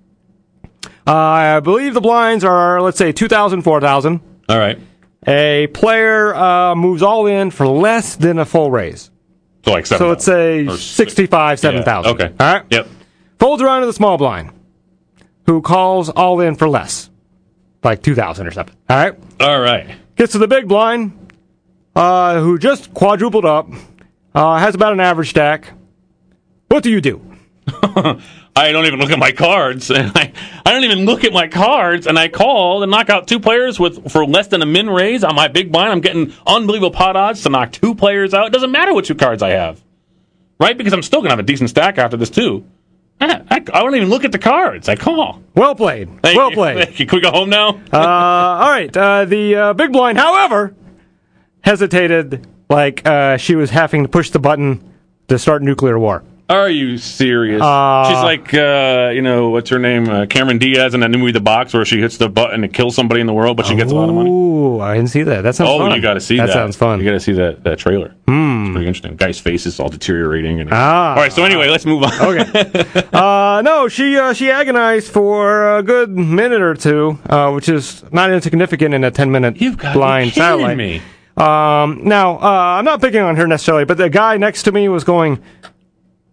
I believe the blinds are, let's say, 2,000, 4,000. All right. A player moves all in for less than a full raise. So like 7,000. So let's say 65, 7,000. Okay. All right. Yep. Folds around to the small blind, who calls all in for less, like 2,000 or something. All right. Gets to the big blind, who just quadrupled up, has about an average stack. What do you do? I don't even look at my cards. I don't even look at my cards, and I call and knock out two players for less than a min raise on my big blind. I'm getting unbelievable pot odds to knock two players out. It doesn't matter what two cards I have, right? Because I'm still going to have a decent stack after this, too. I don't even look at the cards. I call. Well played. Thank you. Can we go home now? All right. The big blind, however, hesitated like she was having to push the button to start nuclear war. Are you serious? She's like, what's her name? Cameron Diaz in that new movie, The Box, where she hits the button to kill somebody in the world, but she gets a lot of money. Ooh, I didn't see that. That sounds fun. Oh, you got to see that. That sounds fun. You got to see that trailer. It's pretty interesting. Guy's face is all deteriorating. All right, so anyway, let's move on. Okay. No, she agonized for a good minute or two, which is not insignificant in a 10-minute blind satellite. Me. Now, I'm not picking on her necessarily, but the guy next to me was going,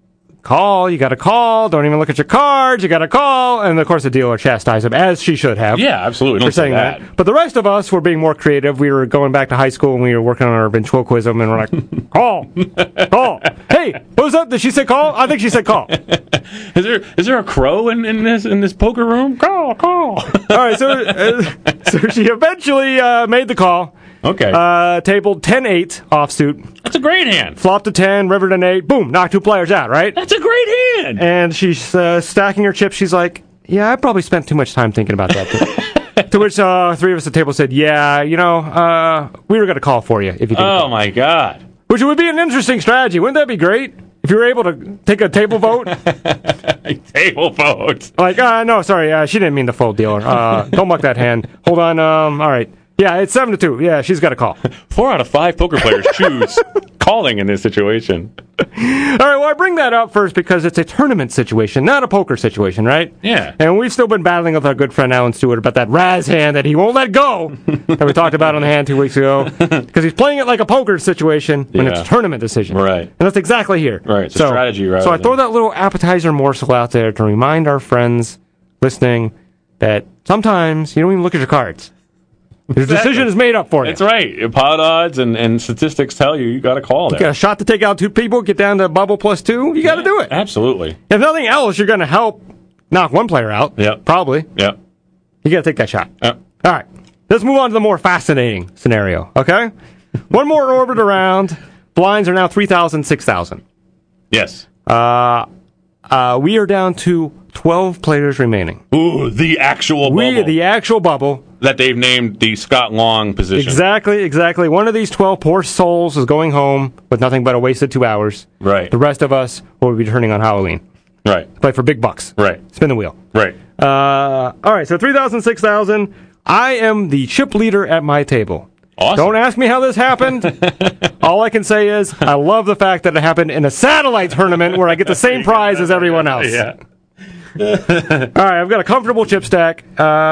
call. You got to call. Don't even look at your cards. You got to call. And, of course, the dealer chastised him, as she should have. Yeah, absolutely. For Don't say saying that. But the rest of us were being more creative. We were going back to high school and we were working on our ventriloquism, and we're like, call. Call. Hey, what was that? Did she say call? I think she said call. Is there a crow in this poker room? Call. All right, so she eventually made the call. Okay. Tabled 10-8 offsuit. That's a great hand. Flopped a 10, rivered an 8. Boom, knocked 2 players out, right? That's a great hand. And she's stacking her chips. She's like, yeah, I probably spent too much time thinking about that. To which 3 of us at the table said, yeah, we were going to call for you if you didn't. Oh, my God. Which would be an interesting strategy. Wouldn't that be great? If you were able to take a table vote? Table vote. Like, no, sorry, she didn't mean the fold, dealer. Don't muck that hand. Hold on, all right. Yeah, it's 7-2. Yeah, she's got a call. 4 out of 5 poker players choose calling in this situation. All right, well, I bring that up first because it's a tournament situation, not a poker situation, right? Yeah. And we've still been battling with our good friend Alan Stewart about that Raz hand that he won't let go that we talked about on the hand 2 weeks ago. Because he's playing it like a poker situation when it's a tournament decision. Right. And that's exactly here. Right, it's a strategy, right? So I throw that little appetizer morsel out there to remind our friends listening that sometimes you don't even look at your cards. Your decision is made up for you. That's right. Pot odds and statistics tell you got to call there. You got a shot to take out 2 people, get down to bubble +2. You got to do it. Absolutely. If nothing else, you're going to help knock 1 player out. Yep. Probably. Yep. You got to take that shot. Yep. All right. Let's move on to the more fascinating scenario, okay? One more orbit around. Blinds are now 3,000, 6,000. Yes. We are down to 12 players remaining. Ooh, the actual bubble. The actual bubble. That they've named the Scott Long position. Exactly. One of these 12 poor souls is going home with nothing but a wasted 2 hours. Right. The rest of us will be returning on Halloween. Right. Play for big bucks. Right. Spin the wheel. Right. All right, so 3,000, 6,000. I am the chip leader at my table. Awesome. Don't ask me how this happened. All I can say is I love the fact that it happened in a satellite tournament where I get the same prize as everyone else. Yeah. All right, I've got a comfortable chip stack.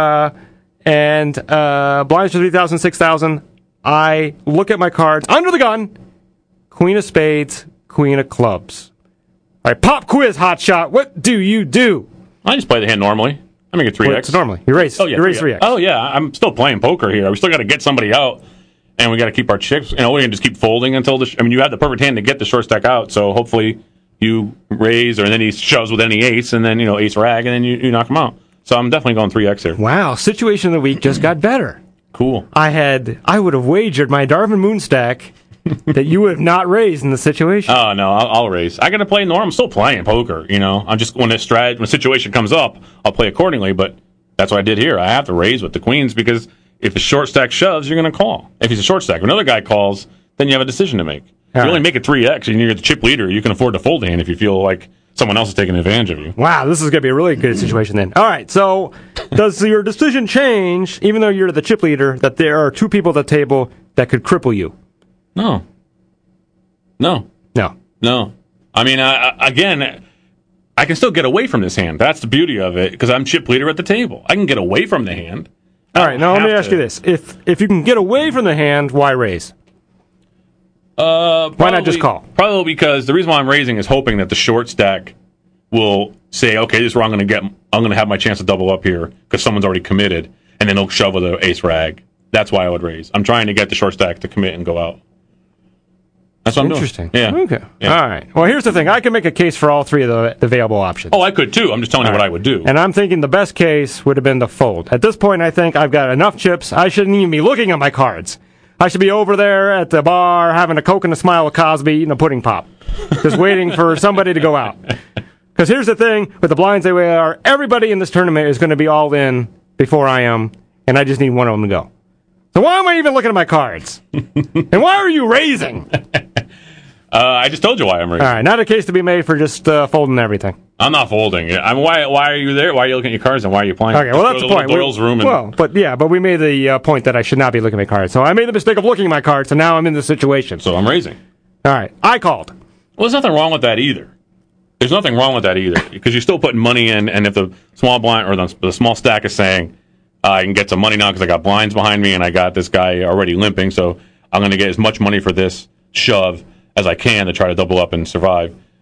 And blinds for 3,000, 6,000. I look at my cards. Under the gun, Queen of Spades, Queen of Clubs. All right, pop quiz, hot shot. What do you do? I just play the hand normally. I make it 3x. What's normally? You raise 3x. Oh, yeah. I'm still playing poker here. We still got to get somebody out, and we got to keep our chips. We can just keep folding until you have the perfect hand to get the short stack out, so hopefully you raise, or then he shoves with any ace, and then, ace rag, and then you knock him out. So I'm definitely going 3x here. Wow, situation of the week just got better. Cool. I would have wagered my Darvin Moon stack that you would have not raised in the situation. Oh, no, I'll raise. I got to play normal. I'm still playing poker, I'm just, when a situation comes up, I'll play accordingly, but that's what I did here. I have to raise with the queens because if the short stack shoves, you're going to call. If he's a short stack. If another guy calls, then you have a decision to make. If you only make it 3x and you're the chip leader, you can afford to fold the hand if you feel like someone else is taking advantage of you. Wow, this is going to be a really good situation then. All right, so does your decision change, even though you're the chip leader, that there are 2 people at the table that could cripple you? No. I mean, again, I can still get away from this hand. That's the beauty of it, because I'm chip leader at the table. I can get away from the hand. All right, now let me ask you this. If you can get away from the hand, why raise? Why not just call? Probably because the reason why I'm raising is hoping that the short stack will say, okay, this is where I'm going to have my chance to double up here because someone's already committed, and then they'll shove with an ace rag. That's why I would raise. I'm trying to get the short stack to commit and go out. That's what I'm doing. Interesting. Yeah. Okay. Yeah. All right. Well, here's the thing. I can make a case for all 3 of the available options. Oh, I could too. I'm just telling you what I would do. And I'm thinking the best case would have been the fold. At this point, I think I've got enough chips. I shouldn't even be looking at my cards. I should be over there at the bar having a Coke and a smile with Cosby eating a pudding pop. Just waiting for somebody to go out. Because here's the thing, with the blinds the way they are, everybody in this tournament is going to be all in before I am, and I just need one of them to go. So why am I even looking at my cards? And why are you raising? I just told you why I'm raising. All right, not a case to be made for just folding everything. I'm not folding. I mean, why are you there? Why are you looking at your cards and why are you playing? Okay, well, that's the point. Doyle's room but we made the point that I should not be looking at my cards. So I made the mistake of looking at my cards, and now I'm in this situation. So I'm raising. All right, I called. Well, there's nothing wrong with that either. There's nothing wrong with that either because you're still putting money in, and if the small blind or the small stack is saying, I can get some money now because I got blinds behind me and I got this guy already limping, so I'm going to get as much money for this shove as I can to try to double up and survive.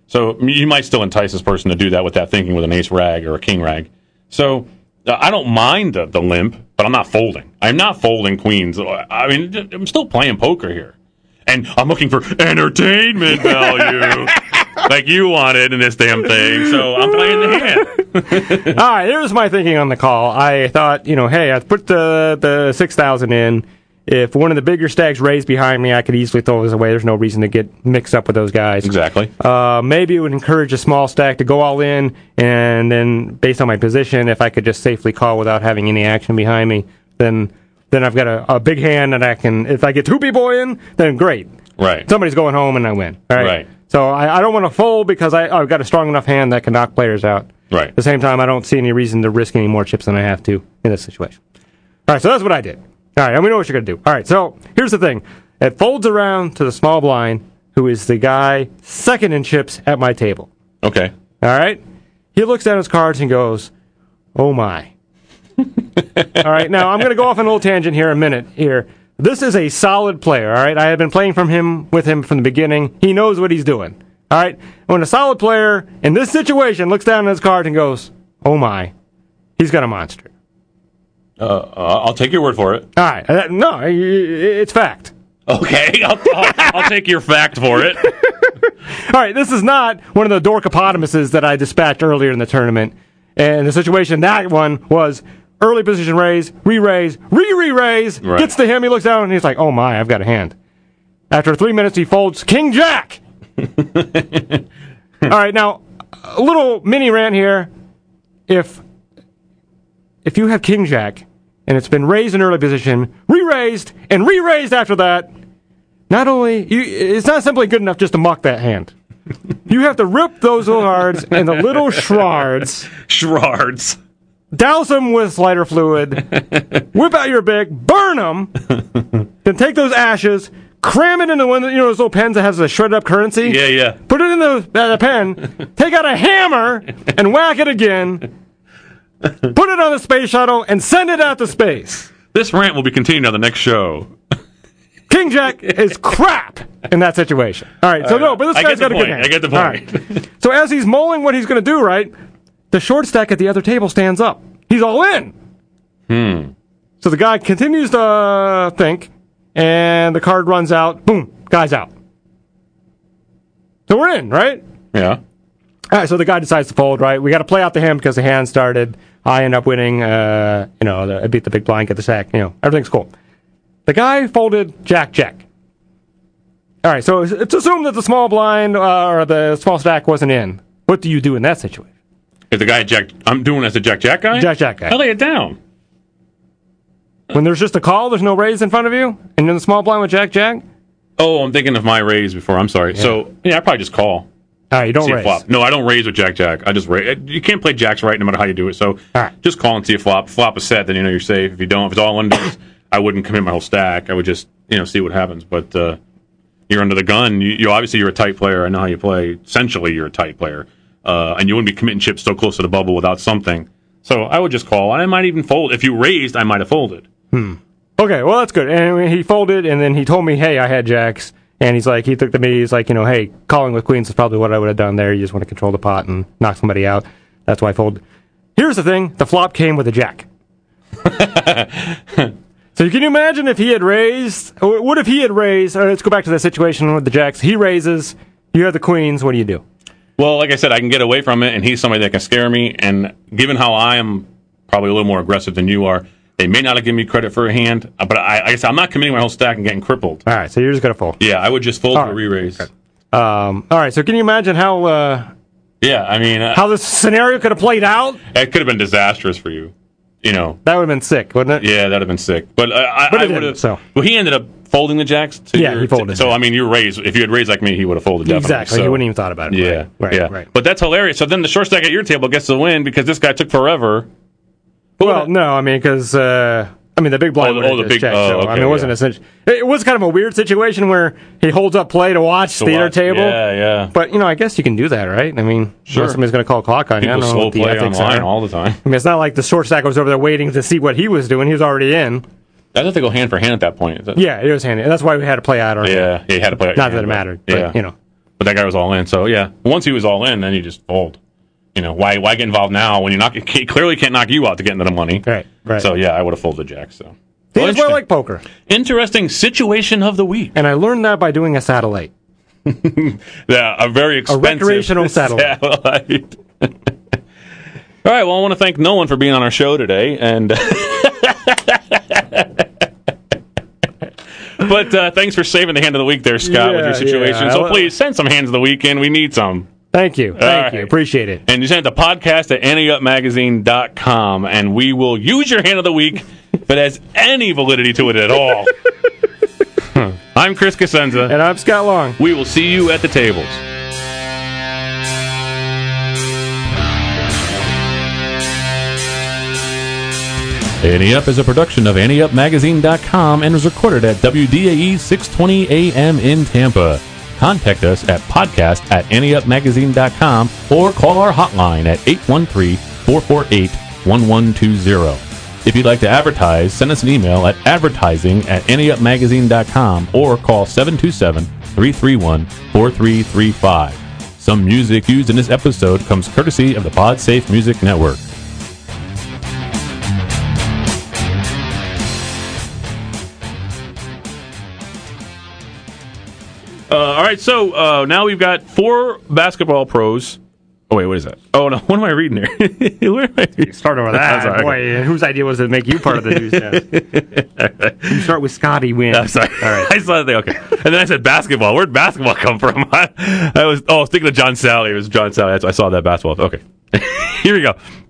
So you might still entice this person to do that with that thinking with an ace rag or a king rag. So I don't mind the limp, but I'm not folding. I'm not folding queens. I mean, I'm still playing poker here. And I'm looking for entertainment value, like you wanted in this damn thing. So I'm playing the hand. All right, here's my thinking on the call. I thought, hey, I put the 6,000 in. If one of the bigger stacks raised behind me, I could easily throw those away. There's no reason to get mixed up with those guys. Exactly. Maybe it would encourage a small stack to go all in, and then based on my position, if I could just safely call without having any action behind me, then I've got a big hand that I can, if I get two people in, then great. Right. Somebody's going home and I win. All right. Right. So I don't want to fold because I've got a strong enough hand that can knock players out. Right. At the same time, I don't see any reason to risk any more chips than I have to in this situation. All right, so that's what I did. All right, and we know what you're going to do. All right, so here's the thing. It folds around to the small blind, who is the guy second in chips at my table. Okay. All right? He looks at his cards and goes, oh, my. All right, now I'm going to go off on a little tangent here in a minute here. This is a solid player, all right? I have been playing with him from the beginning. He knows what he's doing, all right? When a solid player in this situation looks down at his card and goes, oh, my, he's got a monster. I'll take your word for it. All right. No, it's fact. Okay, I'll take your fact for it. All right, this is not one of the dorkopotamuses that I dispatched earlier in the tournament. And the situation, that one was early position raise, re-raise, re-raise, right. Gets to him, he looks down, and he's like, oh my, I've got a hand. After 3 minutes, he folds King Jack. All right, now, a little mini rant here. If you have King Jack, and it's been raised in early position, re-raised, and re-raised after that, not only, it's not simply good enough just to muck that hand. You have to rip those little cards and the little shards, douse them with lighter fluid, whip out your big, burn them, then take those ashes, cram it into one of those little pens that has a shredded up currency. Yeah. Put it in the pen, take out a hammer, and whack it again. Put it on the space shuttle and send it out to space. This rant will be continued on the next show. King Jack is crap in that situation. All right, so no, but this guy's got a good hand. I get the point. Right. So as he's mulling what he's going to do, right, the short stack at the other table stands up. He's all in. So the guy continues to think, and the card runs out. Boom, guy's out. So we're in, right? Yeah. All right, so the guy decides to fold, right? We got to play out the hand because the hand started. I end up winning. I beat the big blind, get the sack. Everything's cool. The guy folded Jack. All right, so it's assumed that the small blind or the small stack wasn't in. What do you do in that situation? If the guy I'm doing as a Jack guy? Jack guy. I lay it down. When there's just a call, there's no raise in front of you? And then the small blind with Jack? Oh, I'm thinking of my raise before. I'm sorry. Yeah. So, I probably just call. All right, you don't raise. Flop. No, I don't raise with Jack. I just raise. You can't play Jacks right no matter how you do it. So just call and see a flop. Flop a set, then you're safe. If you don't, if it's all under, I wouldn't commit my whole stack. I would just see what happens. But you're under the gun. You obviously you're a tight player. I know how you play. Essentially, you're a tight player, and you wouldn't be committing chips so close to the bubble without something. So I would just call. I might even fold. If you raised, I might have folded. Okay, well that's good. And he folded, and then he told me, "Hey, I had Jacks." And he looked at me, he's like, hey, calling with queens is probably what I would have done there. You just want to control the pot and knock somebody out. That's why I folded. Here's the thing, the flop came with a jack. So can you imagine if he had raised, what if he had raised, let's go back to that situation with the jacks. He raises, you have the queens, what do you do? Well, like I said, I can get away from it, and he's somebody that can scare me. And given how I am probably a little more aggressive than you are, they may not have given me credit for a hand, but I guess I'm not committing my whole stack and getting crippled. All right, so you're just going to fold. Yeah, I would just fold for re-raise. Okay. All right, so can you imagine how... how this scenario could have played out? It could have been disastrous for you. That would have been sick, wouldn't it? Yeah, that would have been sick. But I would have... So. Well, he ended up folding the jacks. He folded. So, you raised. If you had raised like me, he would have folded definitely. Exactly, so, he wouldn't even thought about it. Yeah, right. But that's hilarious. So then the short stack at your table gets the win because this guy took forever. Because... the big blind checked. Okay, it wasn't essential. It was kind of a weird situation where he holds up play to watch the other table. Yeah. But, I guess you can do that, right? Sure. Somebody's going to call a clock on you. People slow play online all the time. It's not like the short stack was over there waiting to see what he was doing. He was already in. I have to go hand for hand at that point. Yeah, it was hand. That's why we had to play out our hand. Yeah, you had to play out. Not that it mattered, but, But that guy was all in. So, yeah, once he was all in, then you just fold. You know, why get involved now when he clearly can't knock you out to get into the money? Right. So, yeah, I would have folded Jack. So That's why I like poker. Interesting situation of the week. And I learned that by doing a satellite. Yeah, a very expensive recreational satellite. All right, well, I want to thank Nolan for being on our show today. And But thanks for saving the hand of the week there, Scott, with your situation. Yeah. So please send some hands of the week in. We need some. Thank you. Thank you. Appreciate it. And you send it to podcast@anteupmagazine.com, and we will use your hand of the week if it has any validity to it at all. I'm Chris Cosenza. And I'm Scott Long. We will see you at the tables. Ante Up is a production of AnteUpMagazine.com and was recorded at WDAE 620 AM in Tampa. Contact us at podcast@AnteUpMagazine.com or call our hotline at 813-448-1120. If you'd like to advertise, send us an email at advertising@AnteUpMagazine.com or call 727-331-4335. Some music used in this episode comes courtesy of the PodSafe Music Network. All right, so now we've got 4 basketball pros. Oh, wait, what is that? Oh, no, what am I reading here? Where am I? Start over that. Sorry. Boy, whose idea was it to make you part of the news desk? You start with Scotty Wynn. I'm sorry. All right. I saw that thing, okay. And then I said basketball. Where'd basketball come from? I was thinking of John Sally. It was John Sally. I saw that basketball. Okay. Here we go.